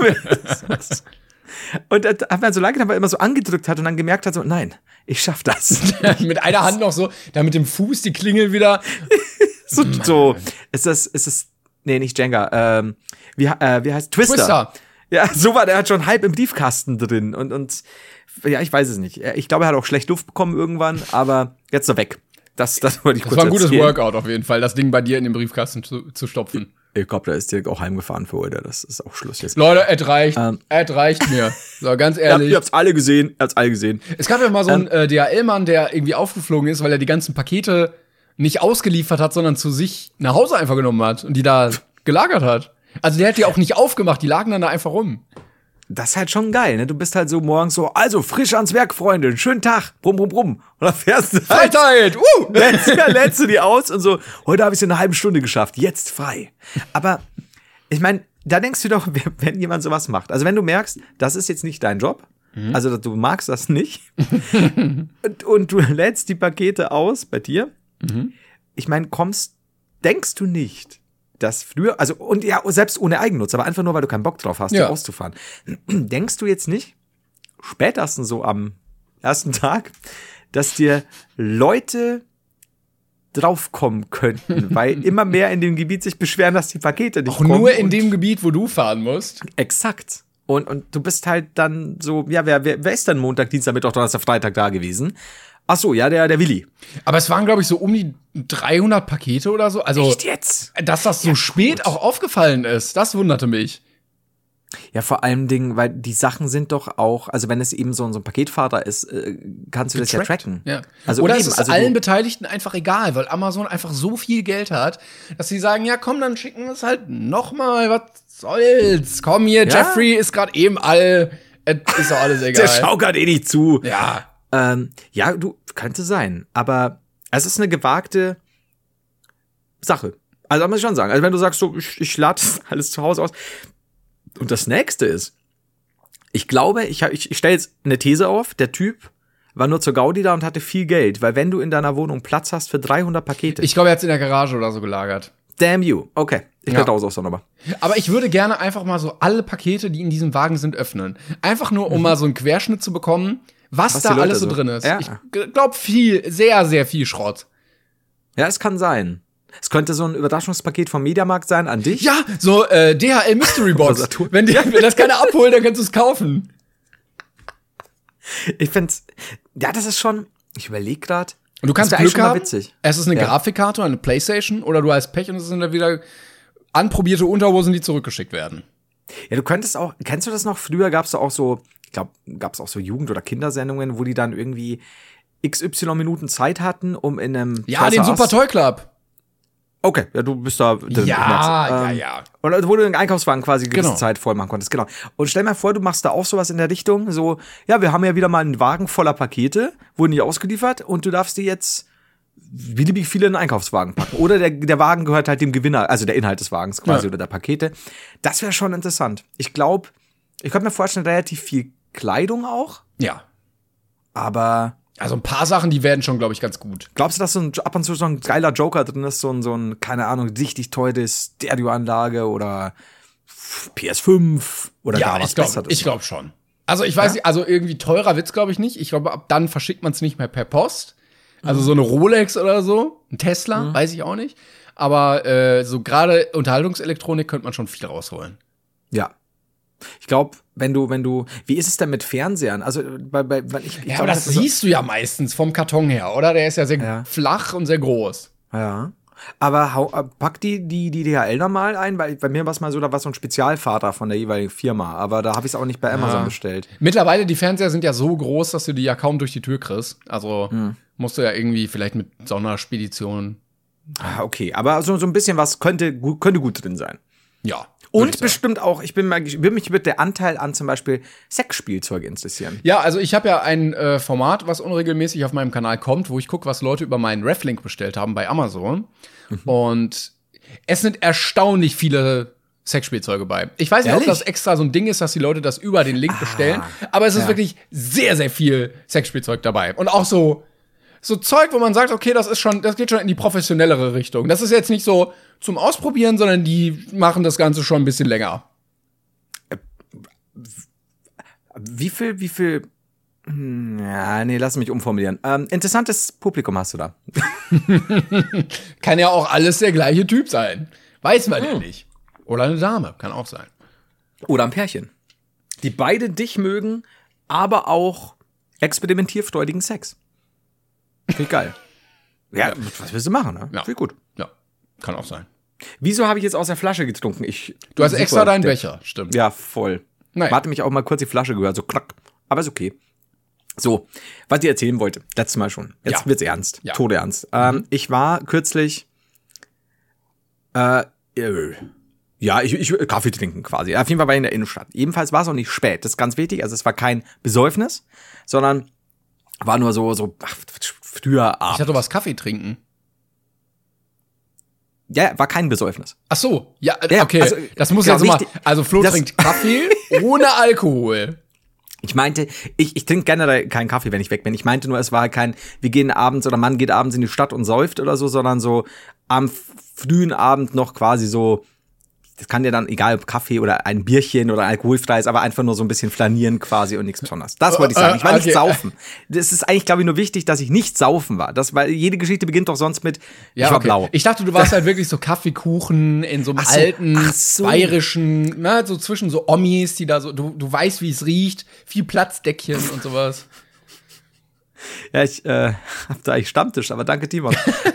Und da hat man so lange, weil er immer so angedrückt hat und dann gemerkt hat, so, nein, ich schaff das. Mit einer Hand noch so, da mit dem Fuß die Klingel wieder. so. Ist das, nee, nicht Jenga, wie heißt Twister. Ja, so war der hat schon halb im Briefkasten drin und ja, ich weiß es nicht. Ich glaube, er hat auch schlecht Luft bekommen irgendwann, aber jetzt ist er weg. Das wollte ich kurz erzählen. Das war ein gutes Workout auf jeden Fall, das Ding bei dir in den Briefkasten zu stopfen. Ich glaube, da ist direkt auch heimgefahren für heute. Das ist auch Schluss jetzt. Leute, es reicht mir. So, ganz ehrlich. Ihr habt's alle gesehen. Es gab ja mal so einen DHL-Mann, der irgendwie aufgeflogen ist, weil er die ganzen Pakete nicht ausgeliefert hat, sondern zu sich nach Hause einfach genommen hat und die da gelagert hat. Also der hat die auch nicht aufgemacht, die lagen dann da einfach rum. Das ist halt schon geil, ne? Du bist halt so morgens so, also frisch ans Werk, Freunde, schönen Tag, brumm, brumm, brumm. Und dann fährst du halt, lädst du die aus und so, heute habe ich es in einer halben Stunde geschafft, jetzt frei. Aber ich meine, da denkst du doch, wenn jemand sowas macht, also wenn du merkst, das ist jetzt nicht dein Job, also du magst das nicht und du lädst die Pakete aus bei dir, ich meine, denkst du nicht, dass früher, also, und ja, selbst ohne Eigennutz, aber einfach nur, weil du keinen Bock drauf hast, die auszufahren. Denkst du jetzt nicht, spätestens so am ersten Tag, dass dir Leute draufkommen könnten, weil immer mehr in dem Gebiet sich beschweren, dass die Pakete nicht kommen. Auch nur in dem Gebiet, wo du fahren musst. Exakt. Und du bist halt dann so, ja, wer ist dann Montag, Dienstag, Mittwoch, Donnerstag, Freitag da gewesen? Ach so, ja, der Willi. Aber es waren, glaube ich, so um die 300 Pakete oder so. Also, echt jetzt? Dass das so spät auch aufgefallen ist, das wunderte mich. Ja, vor allem Dingen, weil die Sachen sind doch auch, also wenn es eben so ein Paketfahrer ist, kannst du das ja tracken. Ja. Also oder eben, es ist allen Beteiligten einfach egal, weil Amazon einfach so viel Geld hat, dass sie sagen, ja komm, dann schicken wir es halt nochmal, was soll's. Komm hier, ja? Jeffrey ist gerade eben ist doch alles egal. Der schaut gerade nicht zu. Ja. Ja, könnte sein. Aber es ist eine gewagte Sache. Also muss ich schon sagen. Also wenn du sagst, so, ich lade alles zu Hause aus. Und das nächste ist, ich glaube, ich stelle jetzt eine These auf, der Typ war nur zur Gaudi da und hatte viel Geld. Weil wenn du in deiner Wohnung Platz hast für 300 Pakete. Ich glaube, er hat es in der Garage oder so gelagert. Damn you. Okay. Ich werde raus aus der Nummer. Aber ich würde gerne einfach mal so alle Pakete, die in diesem Wagen sind, öffnen. Einfach nur, um mal so einen Querschnitt zu bekommen, was da alles so drin ist. Ja. Ich glaube sehr, sehr viel Schrott. Ja, es kann sein. Es könnte so ein Überraschungspaket vom Mediamarkt sein an dich. Ja, so DHL Mystery Box. wenn das keiner abholt, dann kannst du es kaufen. Ich find's, ja, das ist schon, ich überlege gerade. Und du kannst Glück haben, witzig. Es ist eine Grafikkarte oder eine Playstation oder du hast Pech und es sind da wieder anprobierte Unterhosen, die zurückgeschickt werden. Ja, du könntest auch, kennst du das noch? Früher gab es auch so, ich glaube, gab es auch so Jugend- oder Kindersendungen, wo die dann irgendwie XY Minuten Zeit hatten, um in einem Ja, den Super Toy Club. Okay, ja, du bist da drin. Ja. Und wo du den Einkaufswagen quasi eine gewisse Zeit voll machen konntest, genau. Und stell dir mal vor, du machst da auch sowas in der Richtung, so, ja, wir haben ja wieder mal einen Wagen voller Pakete, wurden die ausgeliefert und du darfst die jetzt beliebig viele in den Einkaufswagen packen. Oder der Wagen gehört halt dem Gewinner, also der Inhalt des Wagens quasi oder der Pakete. Das wäre schon interessant. Ich glaube, ich könnte mir vorstellen, relativ viel Kleidung auch. Ja. Aber also ein paar Sachen, die werden schon, glaube ich, ganz gut. Glaubst du, dass ab und zu so ein geiler Joker drin ist, so ein, keine Ahnung, richtig teure Stereoanlage oder PS5 oder gar was Besseres? Ich glaube schon. Also ich weiß nicht, also irgendwie teurer wird's, glaube ich, nicht. Ich glaube, ab dann verschickt man es nicht mehr per Post. Also so eine Rolex oder so, ein Tesla, weiß ich auch nicht. Aber so gerade Unterhaltungselektronik könnte man schon viel rausholen. Ja. Ich glaube, wenn du, wie ist es denn mit Fernsehern? Also, aber das siehst du ja meistens vom Karton her, oder? Der ist ja sehr flach und sehr groß. Ja. Aber pack die DHL nochmal ein, weil bei mir war es mal so, da war so ein Spezialvater von der jeweiligen Firma, aber da habe ich es auch nicht bei Amazon bestellt. Mittlerweile, die Fernseher sind ja so groß, dass du die ja kaum durch die Tür kriegst. Also musst du ja irgendwie vielleicht mit Sonderspeditionen. Okay, aber so ein bisschen was könnte gut drin sein. Ja. Und bestimmt auch, mich wird der Anteil an zum Beispiel Sexspielzeug interessieren. Ja, also ich habe ja ein Format, was unregelmäßig auf meinem Kanal kommt, wo ich gucke, was Leute über meinen Reflink bestellt haben bei Amazon. Und es sind erstaunlich viele Sexspielzeuge bei. Ich weiß nicht, ob das extra so ein Ding ist, dass die Leute das über den Link bestellen, aber es ist wirklich sehr, sehr viel Sexspielzeug dabei. Und auch so Zeug, wo man sagt, okay, das geht schon in die professionellere Richtung. Das ist jetzt nicht so zum Ausprobieren, sondern die machen das Ganze schon ein bisschen länger. Wie viel ja, nee, lass mich umformulieren. Interessantes Publikum hast du da. Kann ja auch alles der gleiche Typ sein. Weiß man ja nicht. Oder eine Dame, kann auch sein. Oder ein Pärchen. Die beide dich mögen, aber auch experimentierfreudigen Sex. Finde ich geil. Ja, was willst du machen, ne? Ja. Finde ich gut. Ja, kann auch sein. Wieso habe ich jetzt aus der Flasche getrunken? Du hast extra deinen Becher, stimmt. Ja, voll. Naja. Warte mich auch mal kurz die Flasche gehört, so klack. Aber ist okay. So, was ich erzählen wollte, letztes Mal schon. Jetzt wird's ernst. Ja. Todernst. Ich war kürzlich ich Kaffee trinken quasi. Auf jeden Fall war ich in der Innenstadt. Jedenfalls war es auch nicht spät. Das ist ganz wichtig. Also es war kein Besäufnis, sondern war nur so früher Abend. Ich dachte, du warst Kaffee trinken. Ja, war kein Besäufnis. Ach so, ja, okay. Also, das muss jetzt mal. Also Flo trinkt Kaffee ohne Alkohol. Ich meinte, ich trinke generell keinen Kaffee, wenn ich weg bin. Ich meinte nur, es war kein, wir gehen abends oder Mann geht abends in die Stadt und säuft oder so, sondern so am frühen Abend noch quasi so, das kann ja dann, egal ob Kaffee oder ein Bierchen oder alkoholfreies, aber einfach nur so ein bisschen flanieren quasi und nichts Besonderes. Das wollte ich sagen. Ich war nicht saufen. Das ist eigentlich, glaube ich, nur wichtig, dass ich nicht saufen war. Weil jede Geschichte beginnt doch sonst mit, ich war blau. Ich dachte, du warst halt wirklich so Kaffeekuchen in so einem alten, bayerischen, ne, so zwischen so Omis, die da so, du weißt, wie es riecht, viel Platzdeckchen und sowas. Ja, ich hab da eigentlich Stammtisch, aber danke, Timon.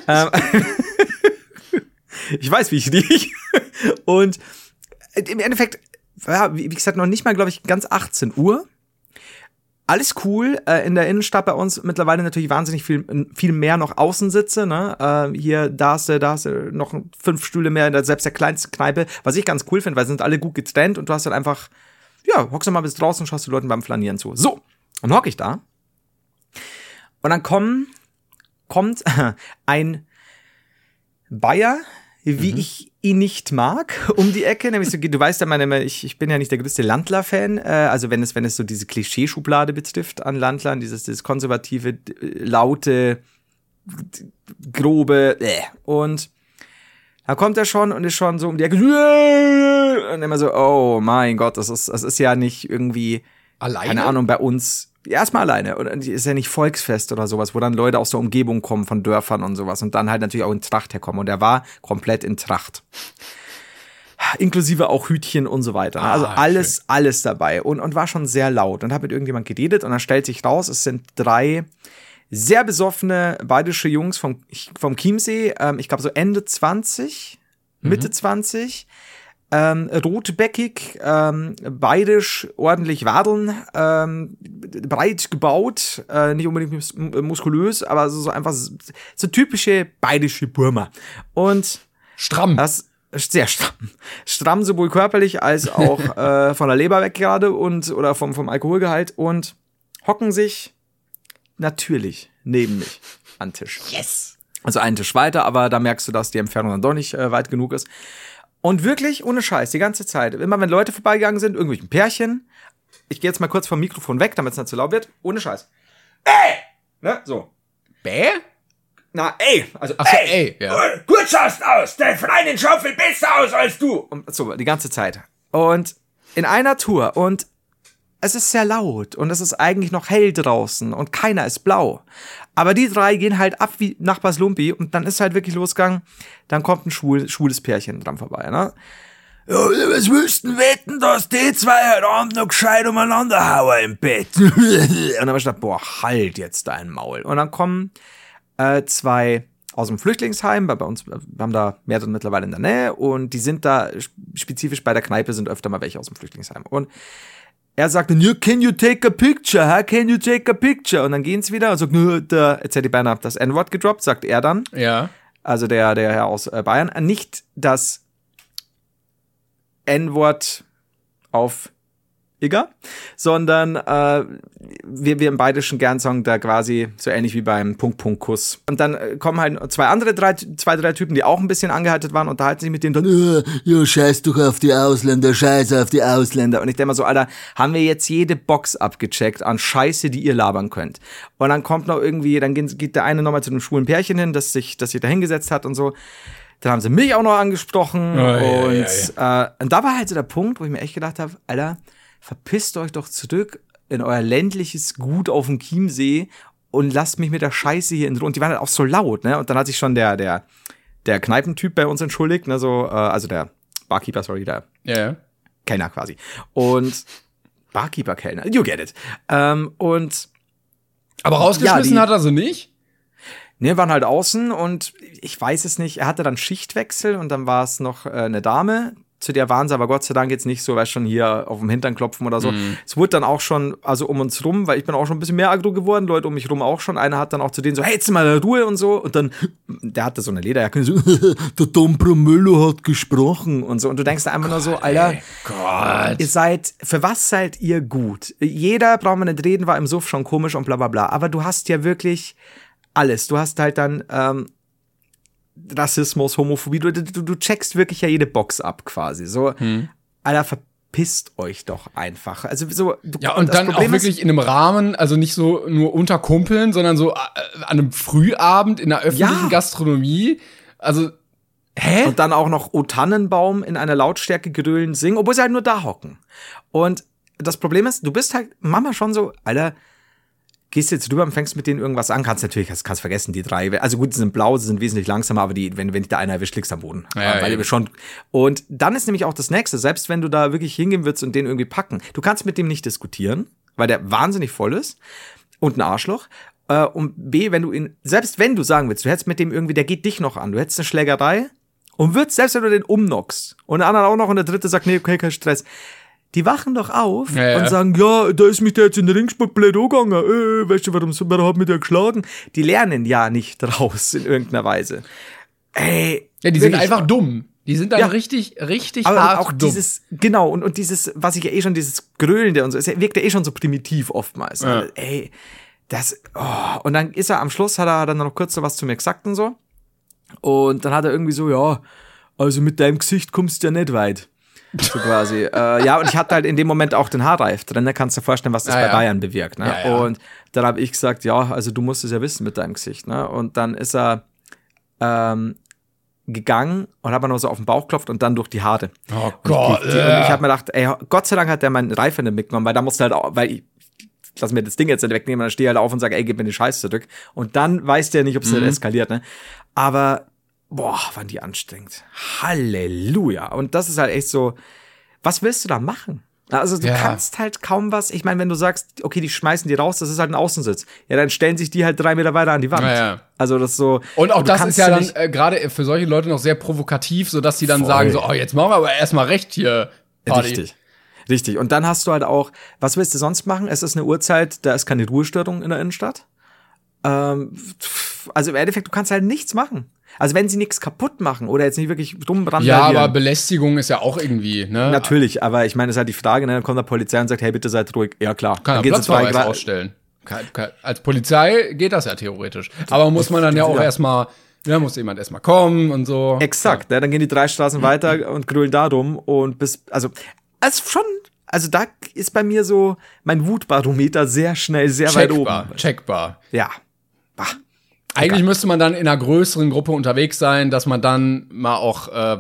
Ich weiß, wie ich rieche. Und im Endeffekt, ja, wie gesagt, noch nicht mal, glaube ich, ganz 18 Uhr. Alles cool. In der Innenstadt bei uns mittlerweile natürlich wahnsinnig viel mehr noch Außensitze. Ne? Hier, da hast du noch 5 Stühle mehr, selbst der kleinste Kneipe. Was ich ganz cool finde, weil sie sind alle gut getrennt und du hast dann einfach, ja, hockst du mal bis draußen und schaust den Leuten beim Flanieren zu. So, und hock ich da. Und dann kommt ein Bayer, wie ich ihn nicht mag, um die Ecke. Nämlich so, du weißt ja, ich bin ja nicht der größte Landler-Fan. Also wenn es so diese Klischeeschublade betrifft an Landlern, dieses konservative, laute, grobe. Und da kommt er schon und ist schon so um die Ecke. Und immer so, oh mein Gott, das ist ja nicht irgendwie, alleine? Keine Ahnung, bei uns. Erstmal alleine. Und ist ja nicht Volksfest oder sowas, wo dann Leute aus der Umgebung kommen von Dörfern und sowas und dann halt natürlich auch in Tracht herkommen. Und er war komplett in Tracht. Inklusive auch Hütchen und so weiter. Also alles dabei. Und war schon sehr laut. Und hat mit irgendjemand geredet und dann stellt sich raus, es sind 3 sehr besoffene bayerische Jungs vom Chiemsee. Ich glaube so Ende 20. Mitte 20, rotbäckig, bayerisch, ordentlich wadeln, breit gebaut, nicht unbedingt muskulös, aber so einfach so typische bayerische Burma. Und stramm. Das sehr stramm. Stramm sowohl körperlich als auch von der Leber weg gerade oder vom Alkoholgehalt und hocken sich natürlich neben mich an den Tisch. Yes! Also einen Tisch weiter, aber da merkst du, dass die Entfernung dann doch nicht weit genug ist. Und wirklich, ohne Scheiß, die ganze Zeit, immer wenn Leute vorbeigegangen sind, irgendwelchen Pärchen, ich gehe jetzt mal kurz vom Mikrofon weg, damit es nicht zu laut wird, ohne Scheiß. Ey! Ne, so. Bäh? Na, ey! Also, ach so, ey, ja. Gut schaust aus, dein Freundin schaut viel besser aus als du! Und so, die ganze Zeit. Und in einer Tour und es ist sehr laut und es ist eigentlich noch hell draußen und keiner ist blau. Aber die drei gehen halt ab wie Nachbars Lumpi und dann ist halt wirklich losgegangen. Dann kommt ein schwules Pärchen dran vorbei, ne? Ja, was willst du wetten, dass die zwei heute Abend noch gescheit umeinander hauen im Bett? Und dann hab ich gedacht, boah, halt jetzt dein Maul. Und dann kommen zwei aus dem Flüchtlingsheim, bei uns, wir haben da mehrere mittlerweile in der Nähe und die sind da spezifisch bei der Kneipe, sind öfter mal welche aus dem Flüchtlingsheim. Und er sagt dann, can you take a picture, huh? Can you take a picture? Und dann gehen sie wieder und sagt, jetzt hätte ich beinahe das N-Wort gedroppt, sagt er dann. Ja. Also der Herr aus Bayern. Nicht das N-Wort auf Igger, sondern wir im Bayerischen gern sagen da quasi so ähnlich wie beim Punkt-Punkt-Kuss. Und dann kommen halt zwei, drei Typen, die auch ein bisschen angehalten waren, unterhalten sich mit denen dann, ja, scheiß doch auf die Ausländer, scheiß auf die Ausländer. Und ich denke mal so, Alter, haben wir jetzt jede Box abgecheckt an Scheiße, die ihr labern könnt. Und dann kommt noch irgendwie, dann geht der eine nochmal zu einem schwulen Pärchen hin, das sich da hingesetzt hat und so. Dann haben sie mich auch noch angesprochen. Und da war halt so der Punkt, wo ich mir echt gedacht habe, Alter, verpisst euch doch zurück in euer ländliches Gut auf dem Chiemsee und lasst mich mit der Scheiße hier in Ruhe. Und die waren halt auch so laut, ne? Und dann hat sich schon der Kneipentyp bei uns entschuldigt, ne? So, also der Barkeeper, sorry, der Kellner quasi. Und Barkeeper-Kellner, you get it. Und aber rausgeschmissen hat er sie nicht? Ne, waren halt außen und ich weiß es nicht, er hatte dann Schichtwechsel und dann war es noch eine Dame, zu der waren sie aber Gott sei Dank jetzt nicht so, weil schon hier auf dem Hintern klopfen oder so. Es wurde dann auch schon, also um uns rum, weil ich bin auch schon ein bisschen mehr aggro geworden, Leute um mich rum auch schon. Einer hat dann auch zu denen so, hey, jetzt mal Ruhe und so. Und dann, der hatte so eine Lederjacke, so, der Dom Bromöllo hat gesprochen und so. Und du denkst da einfach nur so, Alter, ihr für was seid ihr gut? Jeder, braucht man nicht reden, war im Suff schon komisch und bla bla bla. Aber du hast ja wirklich alles. Du hast halt dann, Rassismus, Homophobie, du checkst wirklich ja jede Box ab quasi. So, Alter, verpisst euch doch einfach. Also so. Ja, und dann Problem auch wirklich in einem Rahmen, also nicht so nur unter Kumpeln, sondern so an einem Frühabend in der öffentlichen Gastronomie. Also, hä? Und dann auch noch O Tannenbaum in einer Lautstärke grölen singen, obwohl sie halt nur da hocken. Und das Problem ist, du bist halt Mama schon so, Alter, gehst jetzt rüber und fängst mit denen irgendwas an, kannst vergessen, die drei. Also gut, sie sind blau, sie sind wesentlich langsamer, aber wenn dich da einer erwischt, liegst du am Boden. Weil schon. Und dann ist nämlich auch das Nächste, selbst wenn du da wirklich hingehen würdest und den irgendwie packen, du kannst mit dem nicht diskutieren, weil der wahnsinnig voll ist und ein Arschloch. Und B, selbst wenn du sagen willst, du hättest mit dem irgendwie, der geht dich noch an, du hättest eine Schlägerei und selbst wenn du den umknockst und der andere auch noch und der dritte sagt, nee, okay, kein Stress. Die wachen doch auf und sagen, ja, da ist mich der jetzt in den Ringsport blöd angegangen. Weißt du, warum hat mich der geschlagen? Die lernen ja nicht raus in irgendeiner Weise. Ey. Ja, die sind einfach dumm. Die sind dann richtig aber hart auch dumm. Genau, und dieses, was ich ja schon, dieses Gröhlende und so, es wirkt ja schon so primitiv oftmals. Ja. Also, ey, und dann ist er am Schluss, hat er dann noch kurz so was zu mir gesagt und so. Und dann hat er irgendwie so, ja, also mit deinem Gesicht kommst du ja nicht weit. So quasi. Und ich hatte halt in dem Moment auch den Haarreif drin, da kannst du dir vorstellen, was das bei Bayern bewirkt. Ne? Ja. Und dann habe ich gesagt, ja, also du musst es ja wissen mit deinem Gesicht. Ne? Und dann ist er gegangen und hat mir noch so auf den Bauch geklopft und dann durch die Haare. Oh Gott. Und ich habe mir gedacht, ey, Gott sei Dank hat der meinen Reifen nicht mitgenommen, weil da musste halt auch, weil ich lass mir das Ding jetzt nicht wegnehmen, dann stehe halt auf und sage, ey, gib mir den Scheiß zurück. Und dann weiß der nicht, ob es nicht eskaliert. Ne? Aber boah, waren die anstrengend. Halleluja. Und das ist halt echt so, was willst du da machen? Also du kannst halt kaum was, ich meine, wenn du sagst, okay, die schmeißen die raus, das ist halt ein Außensitz. Ja, dann stellen sich die halt 3 Meter weiter an die Wand. Ja. Also das ist so. Und auch das ist ja dann gerade für solche Leute noch sehr provokativ, sodass die dann sagen so, oh, jetzt machen wir aber erstmal recht hier, Party. Richtig. Und dann hast du halt auch, was willst du sonst machen? Es ist eine Uhrzeit, da ist keine Ruhestörung in der Innenstadt. Also im Endeffekt, du kannst halt nichts machen. Also wenn sie nichts kaputt machen oder jetzt nicht wirklich dumm randalieren. Ja, aber Belästigung ist ja auch irgendwie, ne? Natürlich, aber ich meine, es ist halt die Frage, ne? Dann kommt der Polizei und sagt, hey, bitte seid ruhig. Ja, klar. Kann er Platzverweis ausstellen. Als Polizei geht das ja theoretisch. Aber muss man dann ja auch erstmal, muss jemand erstmal kommen und so. Exakt, ja. Dann gehen die 3 Straßen weiter und grölen da rum und also da ist bei mir so mein Wutbarometer sehr schnell, sehr weit oben. Checkbar. Ja. Bah. Eigentlich müsste man dann in einer größeren Gruppe unterwegs sein, dass man dann mal auch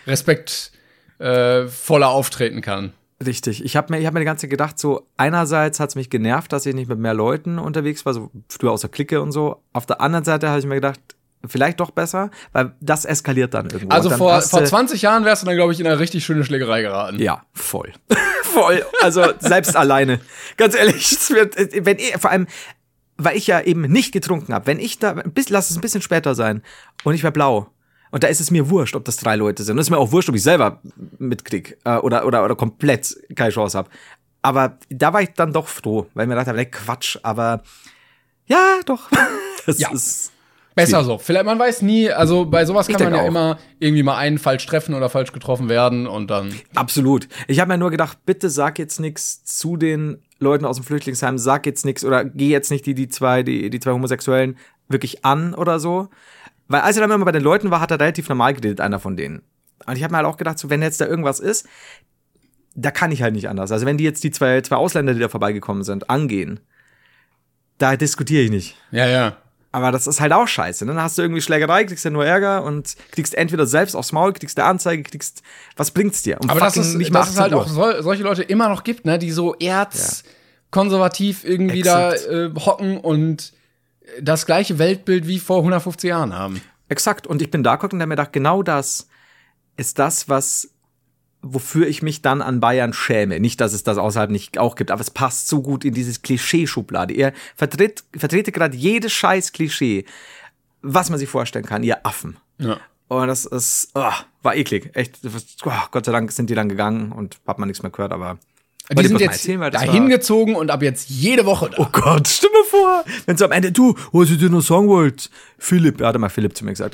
respektvoller auftreten kann. Richtig. Ich hab mir die ganze Zeit gedacht, so einerseits hat's mich genervt, dass ich nicht mit mehr Leuten unterwegs war, so früher aus der Clique und so. Auf der anderen Seite habe ich mir gedacht, vielleicht doch besser, weil das eskaliert dann irgendwo. Also vor 20 Jahren wärst du dann, glaube ich, in eine richtig schöne Schlägerei geraten. Ja, voll. Voll. Also selbst alleine. Ganz ehrlich, vor allem, weil ich ja eben nicht getrunken habe. Wenn ich da, lass es ein bisschen später sein und ich wäre blau. Und da ist es mir wurscht, ob das 3 Leute sind. Und es ist mir auch wurscht, ob ich selber mitkrieg oder komplett keine Chance habe. Aber da war ich dann doch froh, weil ich mir dachte, Quatsch. Aber ja, doch. Das ist besser so. Vielleicht, man weiß nie, also bei sowas kann man ja immer irgendwie mal einen falsch treffen oder falsch getroffen werden und dann. Absolut. Ich habe mir nur gedacht, bitte sag jetzt nichts zu den Leuten aus dem Flüchtlingsheim, sag jetzt nichts oder geh jetzt nicht die zwei Homosexuellen wirklich an oder so. Weil als er dann immer bei den Leuten war, hat er relativ normal geredet, einer von denen. Und ich habe mir halt auch gedacht, so wenn jetzt da irgendwas ist, da kann ich halt nicht anders. Also wenn die jetzt die zwei Ausländer, die da vorbeigekommen sind, angehen, da diskutiere ich nicht. Ja. Aber das ist halt auch scheiße. Dann hast du irgendwie Schlägerei, kriegst ja nur Ärger und kriegst entweder selbst aufs Maul, kriegst eine Anzeige, was bringt's dir? Aber dass es halt auch solche Leute immer noch gibt, ne, die so erzkonservativ irgendwie da hocken und das gleiche Weltbild wie vor 150 Jahren haben. Exakt. Und ich bin da geguckt und habe mir gedacht, genau das ist das, wofür ich mich dann an Bayern schäme. Nicht, dass es das außerhalb nicht auch gibt, aber es passt so gut in dieses Klischee-Schublade. Ihr vertretet gerade jedes scheiß Klischee, was man sich vorstellen kann, ihr Affen. Ja. Und das ist, war eklig. Echt, Gott sei Dank sind die dann gegangen und hat man nichts mehr gehört, aber die sind jetzt dahin gezogen und ab jetzt jede Woche da. Oh Gott, stell mir vor, wenn sie am Ende, was ich dir noch sagen wollte, Philipp, er hat mal Philipp zu mir gesagt,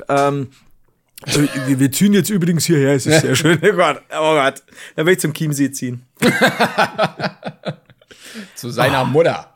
wir ziehen jetzt übrigens hierher, es ist sehr schön. Oh Gott, dann will ich zum Chiemsee ziehen. Zu seiner Mutter.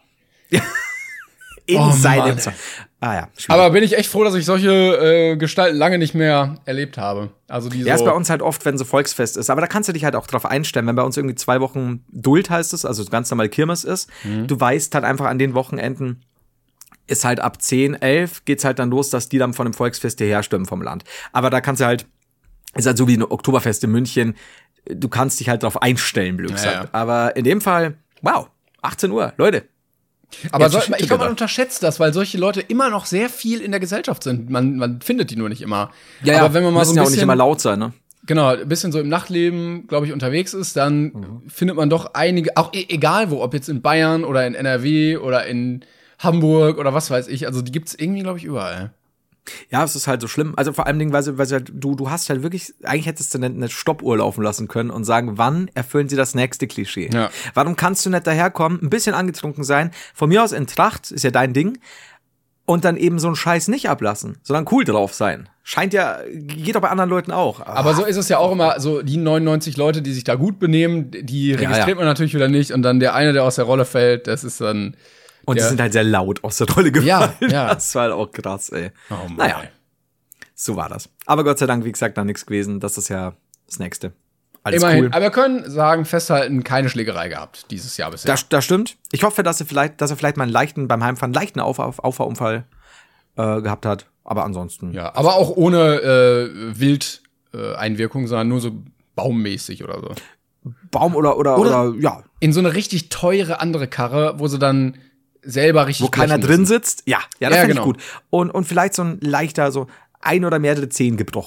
In seinem. Ja. Aber bin ich echt froh, dass ich solche Gestalten lange nicht mehr erlebt habe. Also die ist bei uns halt oft, wenn so Volksfest ist. Aber da kannst du dich halt auch drauf einstellen, wenn bei uns irgendwie 2 Wochen Duld heißt es, also ganz normal Kirmes ist. Du weißt halt einfach an den Wochenenden, ist halt ab 10, 11 geht's halt dann los, dass die dann von dem Volksfest hierher stürmen vom Land. Aber da kannst du halt, ist halt so wie ein Oktoberfest in München, du kannst dich halt drauf einstellen, blöd gesagt. Ja. Aber in dem Fall, wow, 18 Uhr, Leute. Aber ich glaube, man unterschätzt das, weil solche Leute immer noch sehr viel in der Gesellschaft sind. Man findet die nur nicht immer. Ja, aber wenn man mal so ein bisschen, ja auch nicht immer laut sein, ne? Genau, ein bisschen so im Nachtleben, glaube ich, unterwegs ist, dann findet man doch einige, auch egal wo, ob jetzt in Bayern oder in NRW oder in Hamburg oder was weiß ich, also die gibt's irgendwie, glaube ich, überall. Ja, es ist halt so schlimm. Also vor allem, weil halt, du hast halt wirklich, eigentlich hättest du eine Stoppuhr laufen lassen können und sagen, wann erfüllen sie das nächste Klischee? Ja. Warum kannst du nicht daherkommen, ein bisschen angetrunken sein, von mir aus in Tracht, ist ja dein Ding, und dann eben so einen Scheiß nicht ablassen, sondern cool drauf sein. Geht doch bei anderen Leuten auch. Aber so ist es ja auch immer, so die 99 Leute, die sich da gut benehmen, die registriert man natürlich wieder nicht und dann der eine, der aus der Rolle fällt, das ist dann. Und die sind halt sehr laut aus der Rolle gefallen. Ja. Das war halt auch krass, ey. Oh Mann. Naja, so war das. Aber Gott sei Dank, wie gesagt, da nichts gewesen. Das ist ja das Nächste. Alles immerhin. Cool. Aber wir können sagen, festhalten, keine Schlägerei gehabt dieses Jahr bisher. Das stimmt. Ich hoffe, dass er vielleicht mal beim Heimfahren leichten Auffahrunfall gehabt hat. Aber ansonsten. Ja, aber auch ohne Wildeinwirkung, sondern nur so baummäßig oder so. Baum oder ja. In so eine richtig teure andere Karre, wo sie dann selber richtig. Wo keiner drin sitzt? Ja, das finde ich gut. Und vielleicht so ein leichter, so 1 oder mehrere Zehen gebrochen.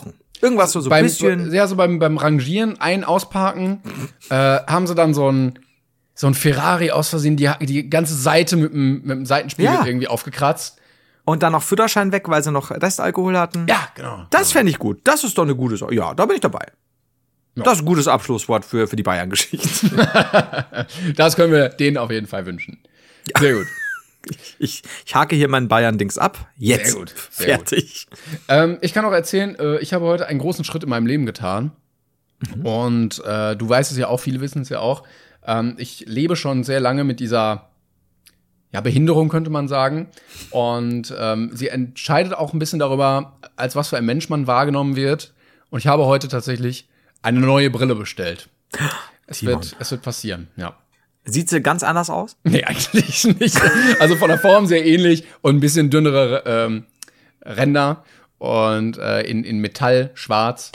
Irgendwas so ein bisschen. Ja, so beim Rangieren, ausparken, haben sie dann so ein Ferrari aus Versehen, die ganze Seite mit dem Seitenspiegel irgendwie aufgekratzt. Und dann noch Führerschein weg, weil sie noch Restalkohol hatten. Ja, genau. Das fände ich gut. Das ist doch eine gute Sache. Ja, da bin ich dabei. Ja. Das ist ein gutes Abschlusswort für die Bayern-Geschichte. Das können wir denen auf jeden Fall wünschen. Ja. Sehr gut. Ich hake hier meinen Bayern-Dings ab. Jetzt. Sehr gut. Fertig. Ich kann auch erzählen, ich habe heute einen großen Schritt in meinem Leben getan. Und du weißt es ja auch, viele wissen es ja auch. Ich lebe schon sehr lange mit dieser Behinderung, könnte man sagen. Und sie entscheidet auch ein bisschen darüber, als was für ein Mensch man wahrgenommen wird. Und ich habe heute tatsächlich eine neue Brille bestellt. Es wird passieren, ja. Sieht sie ganz anders aus? Nee, eigentlich nicht. Also von der Form sehr ähnlich und ein bisschen dünnere Ränder und in Metall, schwarz.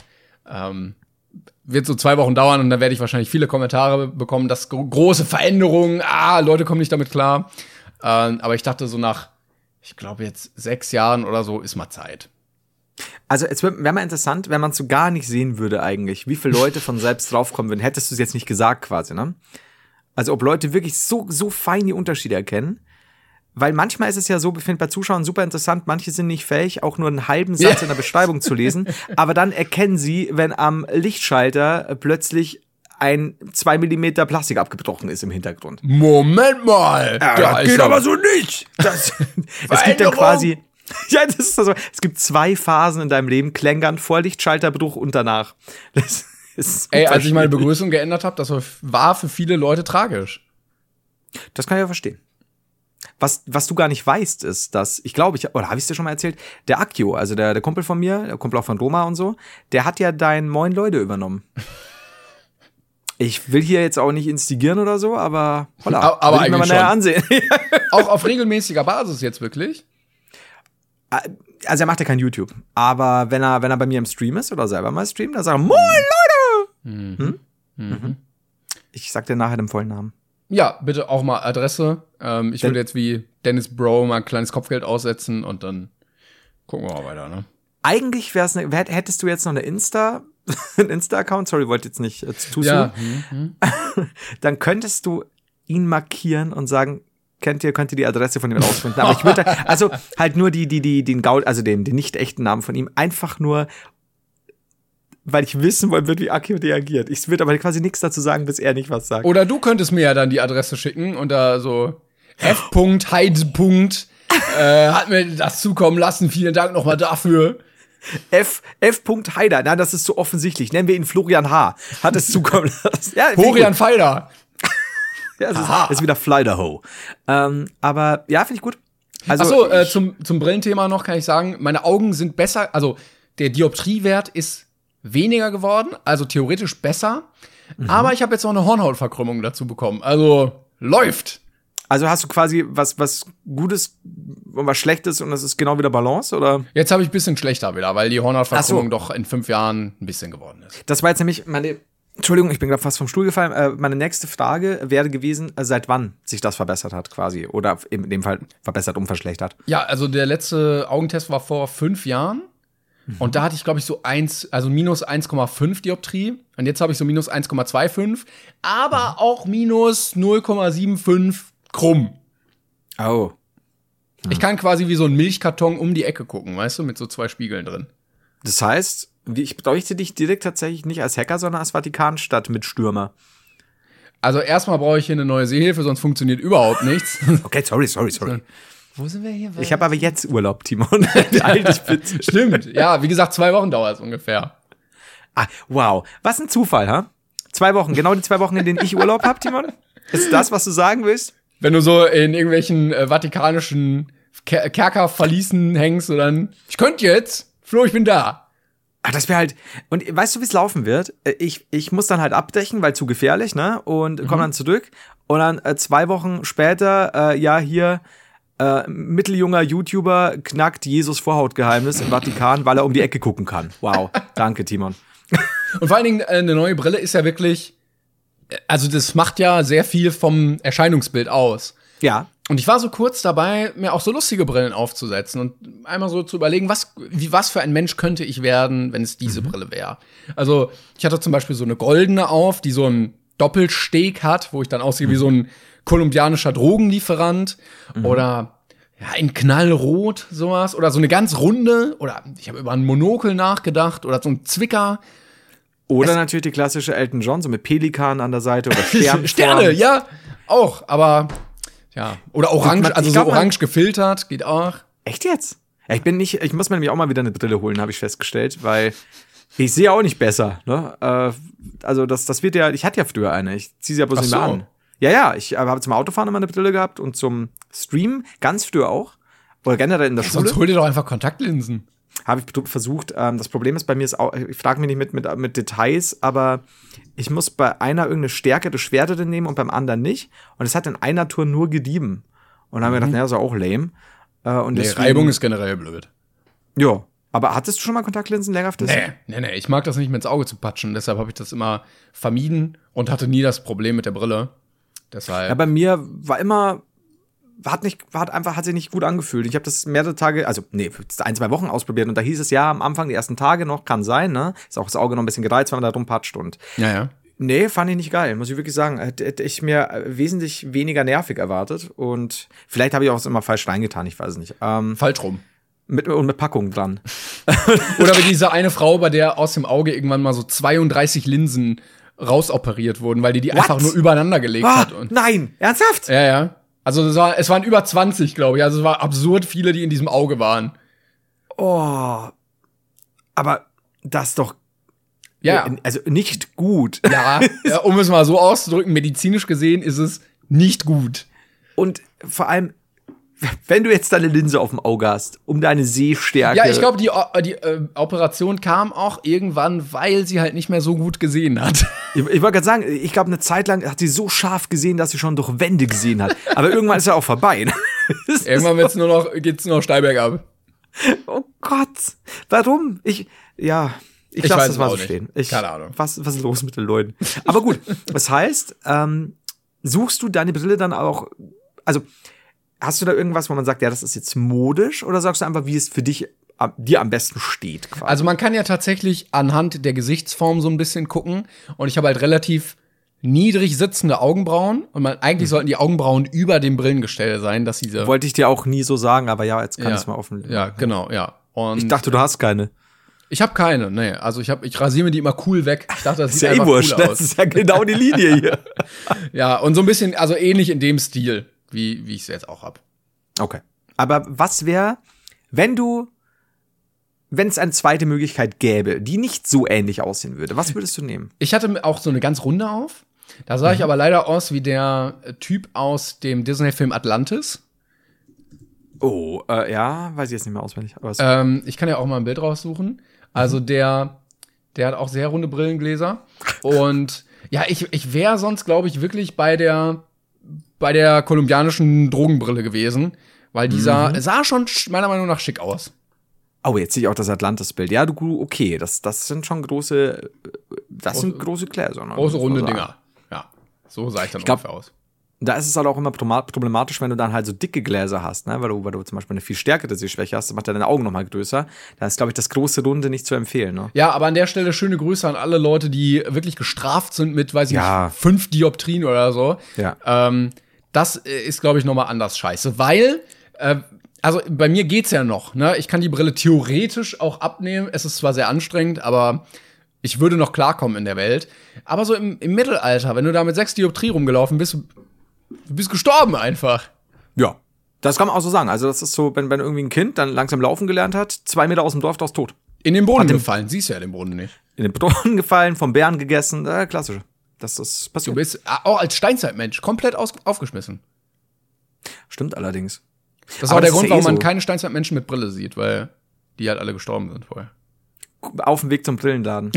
Wird so 2 Wochen dauern und dann werde ich wahrscheinlich viele Kommentare bekommen, dass große Veränderungen, Leute kommen nicht damit klar. Aber ich dachte so nach, ich glaube jetzt 6 Jahren oder so, ist mal Zeit. Also es wäre mal interessant, wenn man es so gar nicht sehen würde eigentlich, wie viele Leute von selbst draufkommen würden. Hättest du es jetzt nicht gesagt quasi, ne? Also ob Leute wirklich so fein die Unterschiede erkennen. Weil manchmal ist es ja so, ich finde bei Zuschauern super interessant, manche sind nicht fähig, auch nur einen halben Satz in der Beschreibung zu lesen. Aber dann erkennen sie, wenn am Lichtschalter plötzlich ein 2 Millimeter Plastik abgebrochen ist im Hintergrund. Moment mal! Das geht aber so nicht! Es gibt dann quasi... Ja, das ist so. Es gibt 2 Phasen in deinem Leben, Klängern, vor Lichtschalterbruch und danach. Das ist als ich meine Begrüßung geändert habe, das war für viele Leute tragisch. Das kann ich ja verstehen. Was du gar nicht weißt, ist, dass, oder habe ich es dir schon mal erzählt, der Akio, also der Kumpel von mir, der Kumpel auch von Roma und so, der hat ja dein Moin Leute übernommen. Ich will hier jetzt auch nicht instigieren oder so, aber aber will ich mir mal näher ansehen. Auch auf regelmäßiger Basis jetzt wirklich? Also er macht ja kein YouTube, aber wenn er bei mir im Stream ist oder selber mal streamt, dann sagt er, Moin Leute! Ich sag dir nachher den vollen Namen. Ja, bitte auch mal Adresse. Ich würde jetzt wie Dennis Bro mal ein kleines Kopfgeld aussetzen und dann gucken wir mal weiter, ne? Eigentlich hättest du jetzt noch einen Insta-Account, sorry, wollte jetzt nicht zu ja. Dann könntest du ihn markieren und sagen, könnt ihr die Adresse von ihm rausfinden. Aber ich würde halt nur den nicht echten Namen von ihm, einfach nur, weil ich wissen wollen würde, wie Akio reagiert. Ich würde aber quasi nichts dazu sagen, bis er nicht was sagt. Oder du könntest mir ja dann die Adresse schicken und da so F.Heide. Hat mir das zukommen lassen. Vielen Dank nochmal dafür. F.Heider. Nein, das ist so offensichtlich. Nennen wir ihn Florian H. Hat es zukommen lassen. Ja, Florian Feider. Ja, es ist wieder Flyderho. Aber ja, finde ich gut. Also, zum Brillenthema noch kann ich sagen, meine Augen sind besser, also der Dioptriewert ist weniger geworden, also theoretisch besser. Aber ich habe jetzt noch eine Hornhautverkrümmung dazu bekommen. Also läuft. Also hast du quasi was Gutes und was Schlechtes und das ist genau wieder Balance, oder? Jetzt habe ich ein bisschen schlechter wieder, weil die Hornhautverkrümmung doch in 5 Jahren ein bisschen geworden ist. Das war jetzt nämlich Entschuldigung, ich bin gerade fast vom Stuhl gefallen. Meine nächste Frage wäre gewesen, seit wann sich das verbessert hat quasi. Oder in dem Fall verbessert und verschlechtert. Ja, also der letzte Augentest war vor 5 Jahren. Und da hatte ich, glaube ich, so minus 1,5 Dioptrie. Und jetzt habe ich so minus 1,25. Aber auch minus 0,75 krumm. Oh. Ich kann quasi wie so ein Milchkarton um die Ecke gucken, weißt du, mit so 2 Spiegeln drin. Das heißt, ich bräuchte dich direkt tatsächlich nicht als Hacker, sondern als Vatikanstadt mit Stürmer. Also erstmal brauche ich hier eine neue Sehhilfe, sonst funktioniert überhaupt nichts. Okay, sorry. Wo sind wir hier? Ich habe aber jetzt Urlaub, Timon. Beeil dich bitte. Stimmt. Ja, wie gesagt, 2 Wochen dauert es ungefähr. Wow. Was ein Zufall, ha? 2 Wochen, genau die 2 Wochen, in denen ich Urlaub habe, Timon? Ist das, was du sagen willst? Wenn du so in irgendwelchen vatikanischen Kerkerverließen hängst und dann, ich könnte jetzt, Flo, ich bin da. Das wäre halt, und weißt du, wie es laufen wird? Ich muss dann halt abdecken, weil zu gefährlich, ne? Und komm dann zurück. Und dann 2 Wochen später, mitteljunger YouTuber knackt Jesus Vorhautgeheimnis im Vatikan, weil er um die Ecke gucken kann. Wow, danke, Timon. Und vor allen Dingen, eine neue Brille ist ja wirklich, also das macht ja sehr viel vom Erscheinungsbild aus. Ja. Und ich war so kurz dabei, mir auch so lustige Brillen aufzusetzen und einmal so zu überlegen, was für ein Mensch könnte ich werden, wenn es diese Brille wäre. Also ich hatte zum Beispiel so eine goldene auf, die so einen Doppelsteg hat, wo ich dann aussehe wie so ein kolumbianischer Drogenlieferant oder in Knallrot sowas oder so eine ganz runde oder ich habe über einen Monokel nachgedacht oder so ein Zwicker. Oder natürlich die klassische Elton John, so mit Pelikan an der Seite oder Sterne, ja, auch, aber ja, oder orange, also so orange gefiltert, geht auch. Echt jetzt? Ja, ich muss mir nämlich auch mal wieder eine Brille holen, habe ich festgestellt, weil ich sehe auch nicht besser, ne? Also das wird ja, ich hatte ja früher eine, ich ziehe sie ja bloß nicht mehr an. Ja, ich habe zum Autofahren immer eine Brille gehabt und zum Stream ganz früher auch. Oder generell in der Schule. Sonst hol dir doch einfach Kontaktlinsen. Habe ich versucht. Das Problem ist bei mir, ich frage mich nicht mit Details, aber ich muss bei einer irgendeine Stärke des Schwerte nehmen und beim anderen nicht. Und es hat in einer Tour nur gedieben. Und dann haben wir gedacht, naja, das ist auch lame. Und deswegen, Reibung ist generell blöd. Ja. Aber hattest du schon mal Kontaktlinsen längerfristig? Nee. Ich mag das nicht, mir ins Auge zu patschen. Deshalb habe ich das immer vermieden und hatte nie das Problem mit der Brille. Deshalb. Ja, bei mir war immer, hat sich nicht gut angefühlt. Ich habe das mehrere Tage, 1-2 Wochen ausprobiert und da hieß es ja am Anfang, die ersten Tage noch, kann sein, ne? Ist auch das Auge noch ein bisschen gereizt, wenn man da rumpatscht und. Ja. Nee, fand ich nicht geil, muss ich wirklich sagen. Hätte ich mir wesentlich weniger nervig erwartet und vielleicht habe ich auch immer falsch reingetan, ich weiß es nicht. Falsch rum. Mit Packung dran. Oder wie diese eine Frau, bei der aus dem Auge irgendwann mal so 32 Linsen rausoperiert wurden, weil die einfach nur übereinander gelegt hat. Und nein, ernsthaft? Ja. Also es waren über 20, glaube ich. Also es war absurd viele, die in diesem Auge waren. Oh. Aber das doch. Ja. Also nicht gut. Ja, um es mal so auszudrücken, medizinisch gesehen ist es nicht gut. Und vor allem, wenn du jetzt deine Linse auf dem Auge hast, um deine Sehstärke. Ja, ich glaube, die Operation kam auch irgendwann, weil sie halt nicht mehr so gut gesehen hat. Ich wollte gerade sagen, ich glaube, eine Zeit lang hat sie so scharf gesehen, dass sie schon durch Wände gesehen hat. Aber irgendwann ist ja auch vorbei. Irgendwann geht's nur noch steil bergab. Oh Gott, warum? Ich lasse das mal so stehen. Keine Ahnung. Was ist los mit den Leuten? Aber gut, das heißt, suchst du deine Brille dann auch, also hast du da irgendwas, wo man sagt, ja, das ist jetzt modisch? Oder sagst du einfach, wie es für dir am besten steht? Quasi? Also man kann ja tatsächlich anhand der Gesichtsform so ein bisschen gucken. Und ich habe halt relativ niedrig sitzende Augenbrauen. Und eigentlich sollten die Augenbrauen über dem Brillengestell sein, dass diese. Wollte ich dir auch nie so sagen, aber ja, jetzt kann ich es mal offenlegen. Ja, genau, ja. Und ich dachte, du hast keine. Ich habe keine, nee. Also ich rasiere mir die immer cool weg. Ich dachte, das sieht ja einfach wurscht, cool aus. Das ist ja genau die Linie hier. Ja, und so ein bisschen, also ähnlich in dem Stil, wie ich es jetzt auch hab. Okay. Aber was wäre, wenn es eine zweite Möglichkeit gäbe, die nicht so ähnlich aussehen würde, was würdest du nehmen? Ich hatte auch so eine ganz runde auf. Da sah ich aber leider aus wie der Typ aus dem Disney-Film Atlantis. Oh, ja, weiß ich jetzt nicht mehr auswendig. Aber ich kann ja auch mal ein Bild raussuchen. Also der hat auch sehr runde Brillengläser. Und ja, ich wäre sonst, glaube ich, wirklich bei der kolumbianischen Drogenbrille gewesen. Weil die sah schon meiner Meinung nach schick aus. Oh, jetzt sehe ich auch das Atlantis-Bild. Ja, okay, das sind schon große Gläser. Ne? Große, runde Dinger. Ja, so sah ich dann ungefähr aus. Da ist es halt auch immer problematisch, wenn du dann halt so dicke Gläser hast, ne? Weil du zum Beispiel eine viel stärkere Sehschwäche hast, das macht ja deine Augen nochmal größer. Da ist, glaube ich, das große Runde nicht zu empfehlen, ne? Ja, aber an der Stelle schöne Grüße an alle Leute, die wirklich gestraft sind mit, weiß ich nicht, 5 Dioptrien oder so. Ja. Das ist, glaube ich, nochmal anders scheiße, weil also bei mir geht's ja noch, ne? Ich kann die Brille theoretisch auch abnehmen. Es ist zwar sehr anstrengend, aber ich würde noch klarkommen in der Welt. Aber so im Mittelalter, wenn du da mit 6 Dioptrien rumgelaufen bist, du bist gestorben einfach. Ja, das kann man auch so sagen. Also das ist so, wenn irgendwie ein Kind dann langsam laufen gelernt hat, 2 Meter aus dem Dorf, ist tot. In den Brunnen gefallen, siehst du ja den Brunnen nicht. In den Brunnen gefallen, vom Bären gegessen, klassisch. Das ist passiert. Du bist auch als Steinzeitmensch komplett aufgeschmissen. Stimmt allerdings. Das ist auch der Grund, warum man keine Steinzeitmenschen mit Brille sieht, weil die halt alle gestorben sind vorher. Auf dem Weg zum Brillenladen.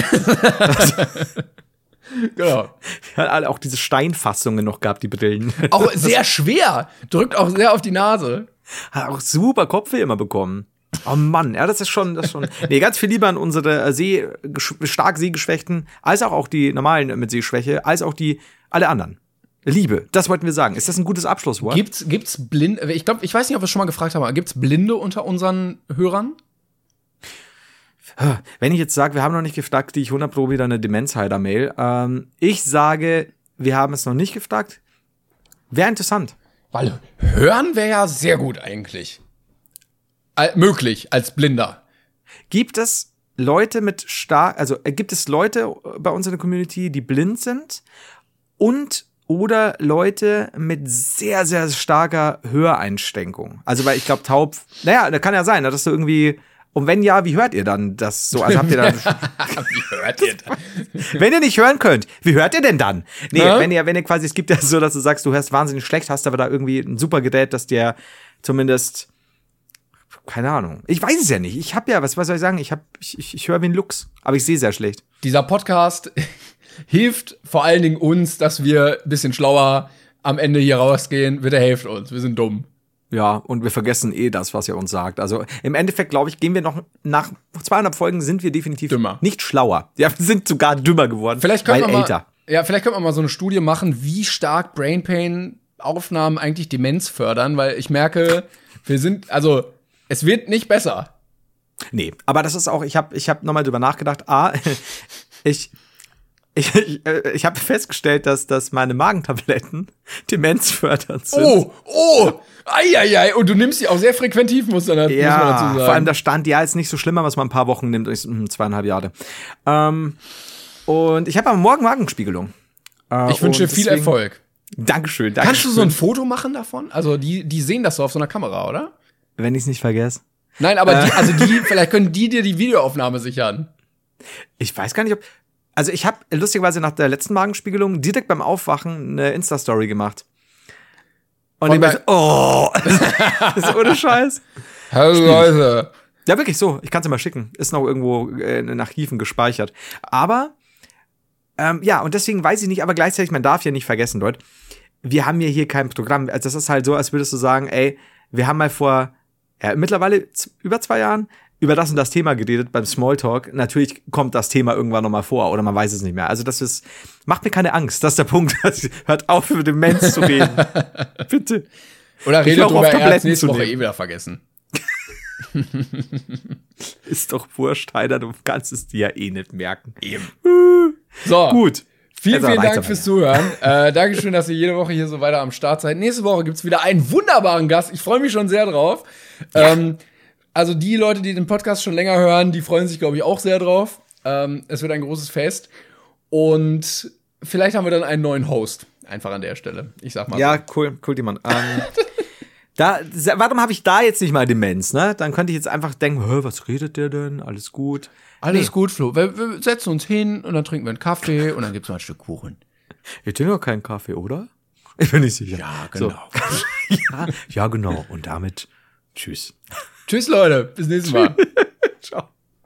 Genau. Hat auch diese Steinfassungen noch gehabt, die Brillen. Auch sehr schwer. Drückt auch sehr auf die Nase. Hat auch super Kopfweh immer bekommen. Oh Mann, ja, das ist schon. Nee, ganz viel lieber an unsere stark Sehgeschwächten, als auch die normalen mit Sehschwäche, als auch alle anderen. Liebe, das wollten wir sagen. Ist das ein gutes Abschlusswort? Gibt's Blinde? Ich glaube, ich weiß nicht, ob wir es schon mal gefragt haben, aber gibt's Blinde unter unseren Hörern? Wenn ich jetzt sage, wir haben noch nicht gefragt, die ich 100 Pro wieder eine Demenzheiler-Mail. Ich sage, wir haben es noch nicht gefragt. Wäre interessant. Weil hören wäre ja sehr gut eigentlich. Möglich, als Blinder. Gibt es Leute gibt es Leute bei uns in der Community, die blind sind oder Leute mit sehr, sehr starker Höreinschränkung? Also, weil ich glaube, taub, da kann ja sein, dass du irgendwie, und wenn ja, wie hört ihr dann das so? Also habt ihr dann. Wie hört ihr dann? Wenn ihr nicht hören könnt, wie hört ihr denn dann? Nee, wenn ihr quasi, es gibt ja so, dass du sagst, du hörst wahnsinnig schlecht, hast aber da irgendwie ein super Gerät, das dir zumindest, keine Ahnung. Ich weiß es ja nicht. Ich habe ja, was soll ich sagen? Ich höre wie ein Luchs, aber ich sehe sehr schlecht. Dieser Podcast hilft vor allen Dingen uns, dass wir ein bisschen schlauer am Ende hier rausgehen. Bitte helft uns, wir sind dumm. Ja, und wir vergessen das, was er uns sagt. Also im Endeffekt, glaube ich, gehen wir noch nach 200 Folgen sind wir definitiv dümmer. Nicht schlauer. Ja, wir sind sogar dümmer geworden, vielleicht können wir älter. Vielleicht können wir mal so eine Studie machen, wie stark Brain Pain Aufnahmen eigentlich Demenz fördern, weil ich merke, es wird nicht besser. Nee, aber das ist auch, ich hab nochmal drüber nachgedacht. Ich habe festgestellt, dass meine Magentabletten demenzfördernd sind. Eieiei. Und du nimmst die auch sehr frequentiv, muss man dazu sagen. Vor allem da stand, ist nicht so schlimm, was man ein paar Wochen nimmt. 2,5 Jahre. Und ich habe am Morgen Magenspiegelung. Ich wünsche dir viel Erfolg. Dankeschön. Kannst du so ein Foto machen davon? Also die sehen das so auf so einer Kamera, oder? Wenn ich es nicht vergesse. Nein, aber vielleicht können die dir die Videoaufnahme sichern. Ich weiß gar nicht, also ich habe lustigerweise nach der letzten Magenspiegelung direkt beim Aufwachen eine Insta-Story gemacht. Und ich dachte, das ist ohne Scheiß. Hallo Leute. Ja, wirklich so. Ich kann es dir mal schicken. Ist noch irgendwo in Archiven gespeichert. Aber, und deswegen weiß ich nicht, aber gleichzeitig, man darf ja nicht vergessen, Leute, wir haben ja hier kein Programm. Also das ist halt so, als würdest du sagen, wir haben mal vor, mittlerweile über 2 Jahren über das und das Thema geredet beim Smalltalk. Natürlich kommt das Thema irgendwann noch mal vor oder man weiß es nicht mehr. Also macht mir keine Angst. Das ist der Punkt. Hört auf, über Demenz zu reden. Bitte. Oder redet drüber, nächste Woche wieder vergessen. Ist doch wurscht, Heider, du kannst es dir ja nicht merken. Eben. So. Gut. Vielen Dank fürs Zuhören. Dankeschön, dass ihr jede Woche hier so weiter am Start seid. Nächste Woche gibt's wieder einen wunderbaren Gast. Ich freue mich schon sehr drauf. Ja. Also die Leute, die den Podcast schon länger hören, die freuen sich, glaube ich, auch sehr drauf. Es wird ein großes Fest. Und vielleicht haben wir dann einen neuen Host. Einfach an der Stelle. Ich sag mal. Ja, so. Cool, Mann. Warum habe ich da jetzt nicht mal Demenz, ne? Dann könnte ich jetzt einfach denken, was redet der denn? Alles gut. Alles gut, Flo. Wir setzen uns hin und dann trinken wir einen Kaffee und dann gibt's mal ein Stück Kuchen. Ihr trinkt doch keinen Kaffee, oder? Ich bin nicht sicher. Ja, genau. So. ja, genau. Und damit tschüss. Tschüss, Leute. Bis nächstes Mal. Ciao.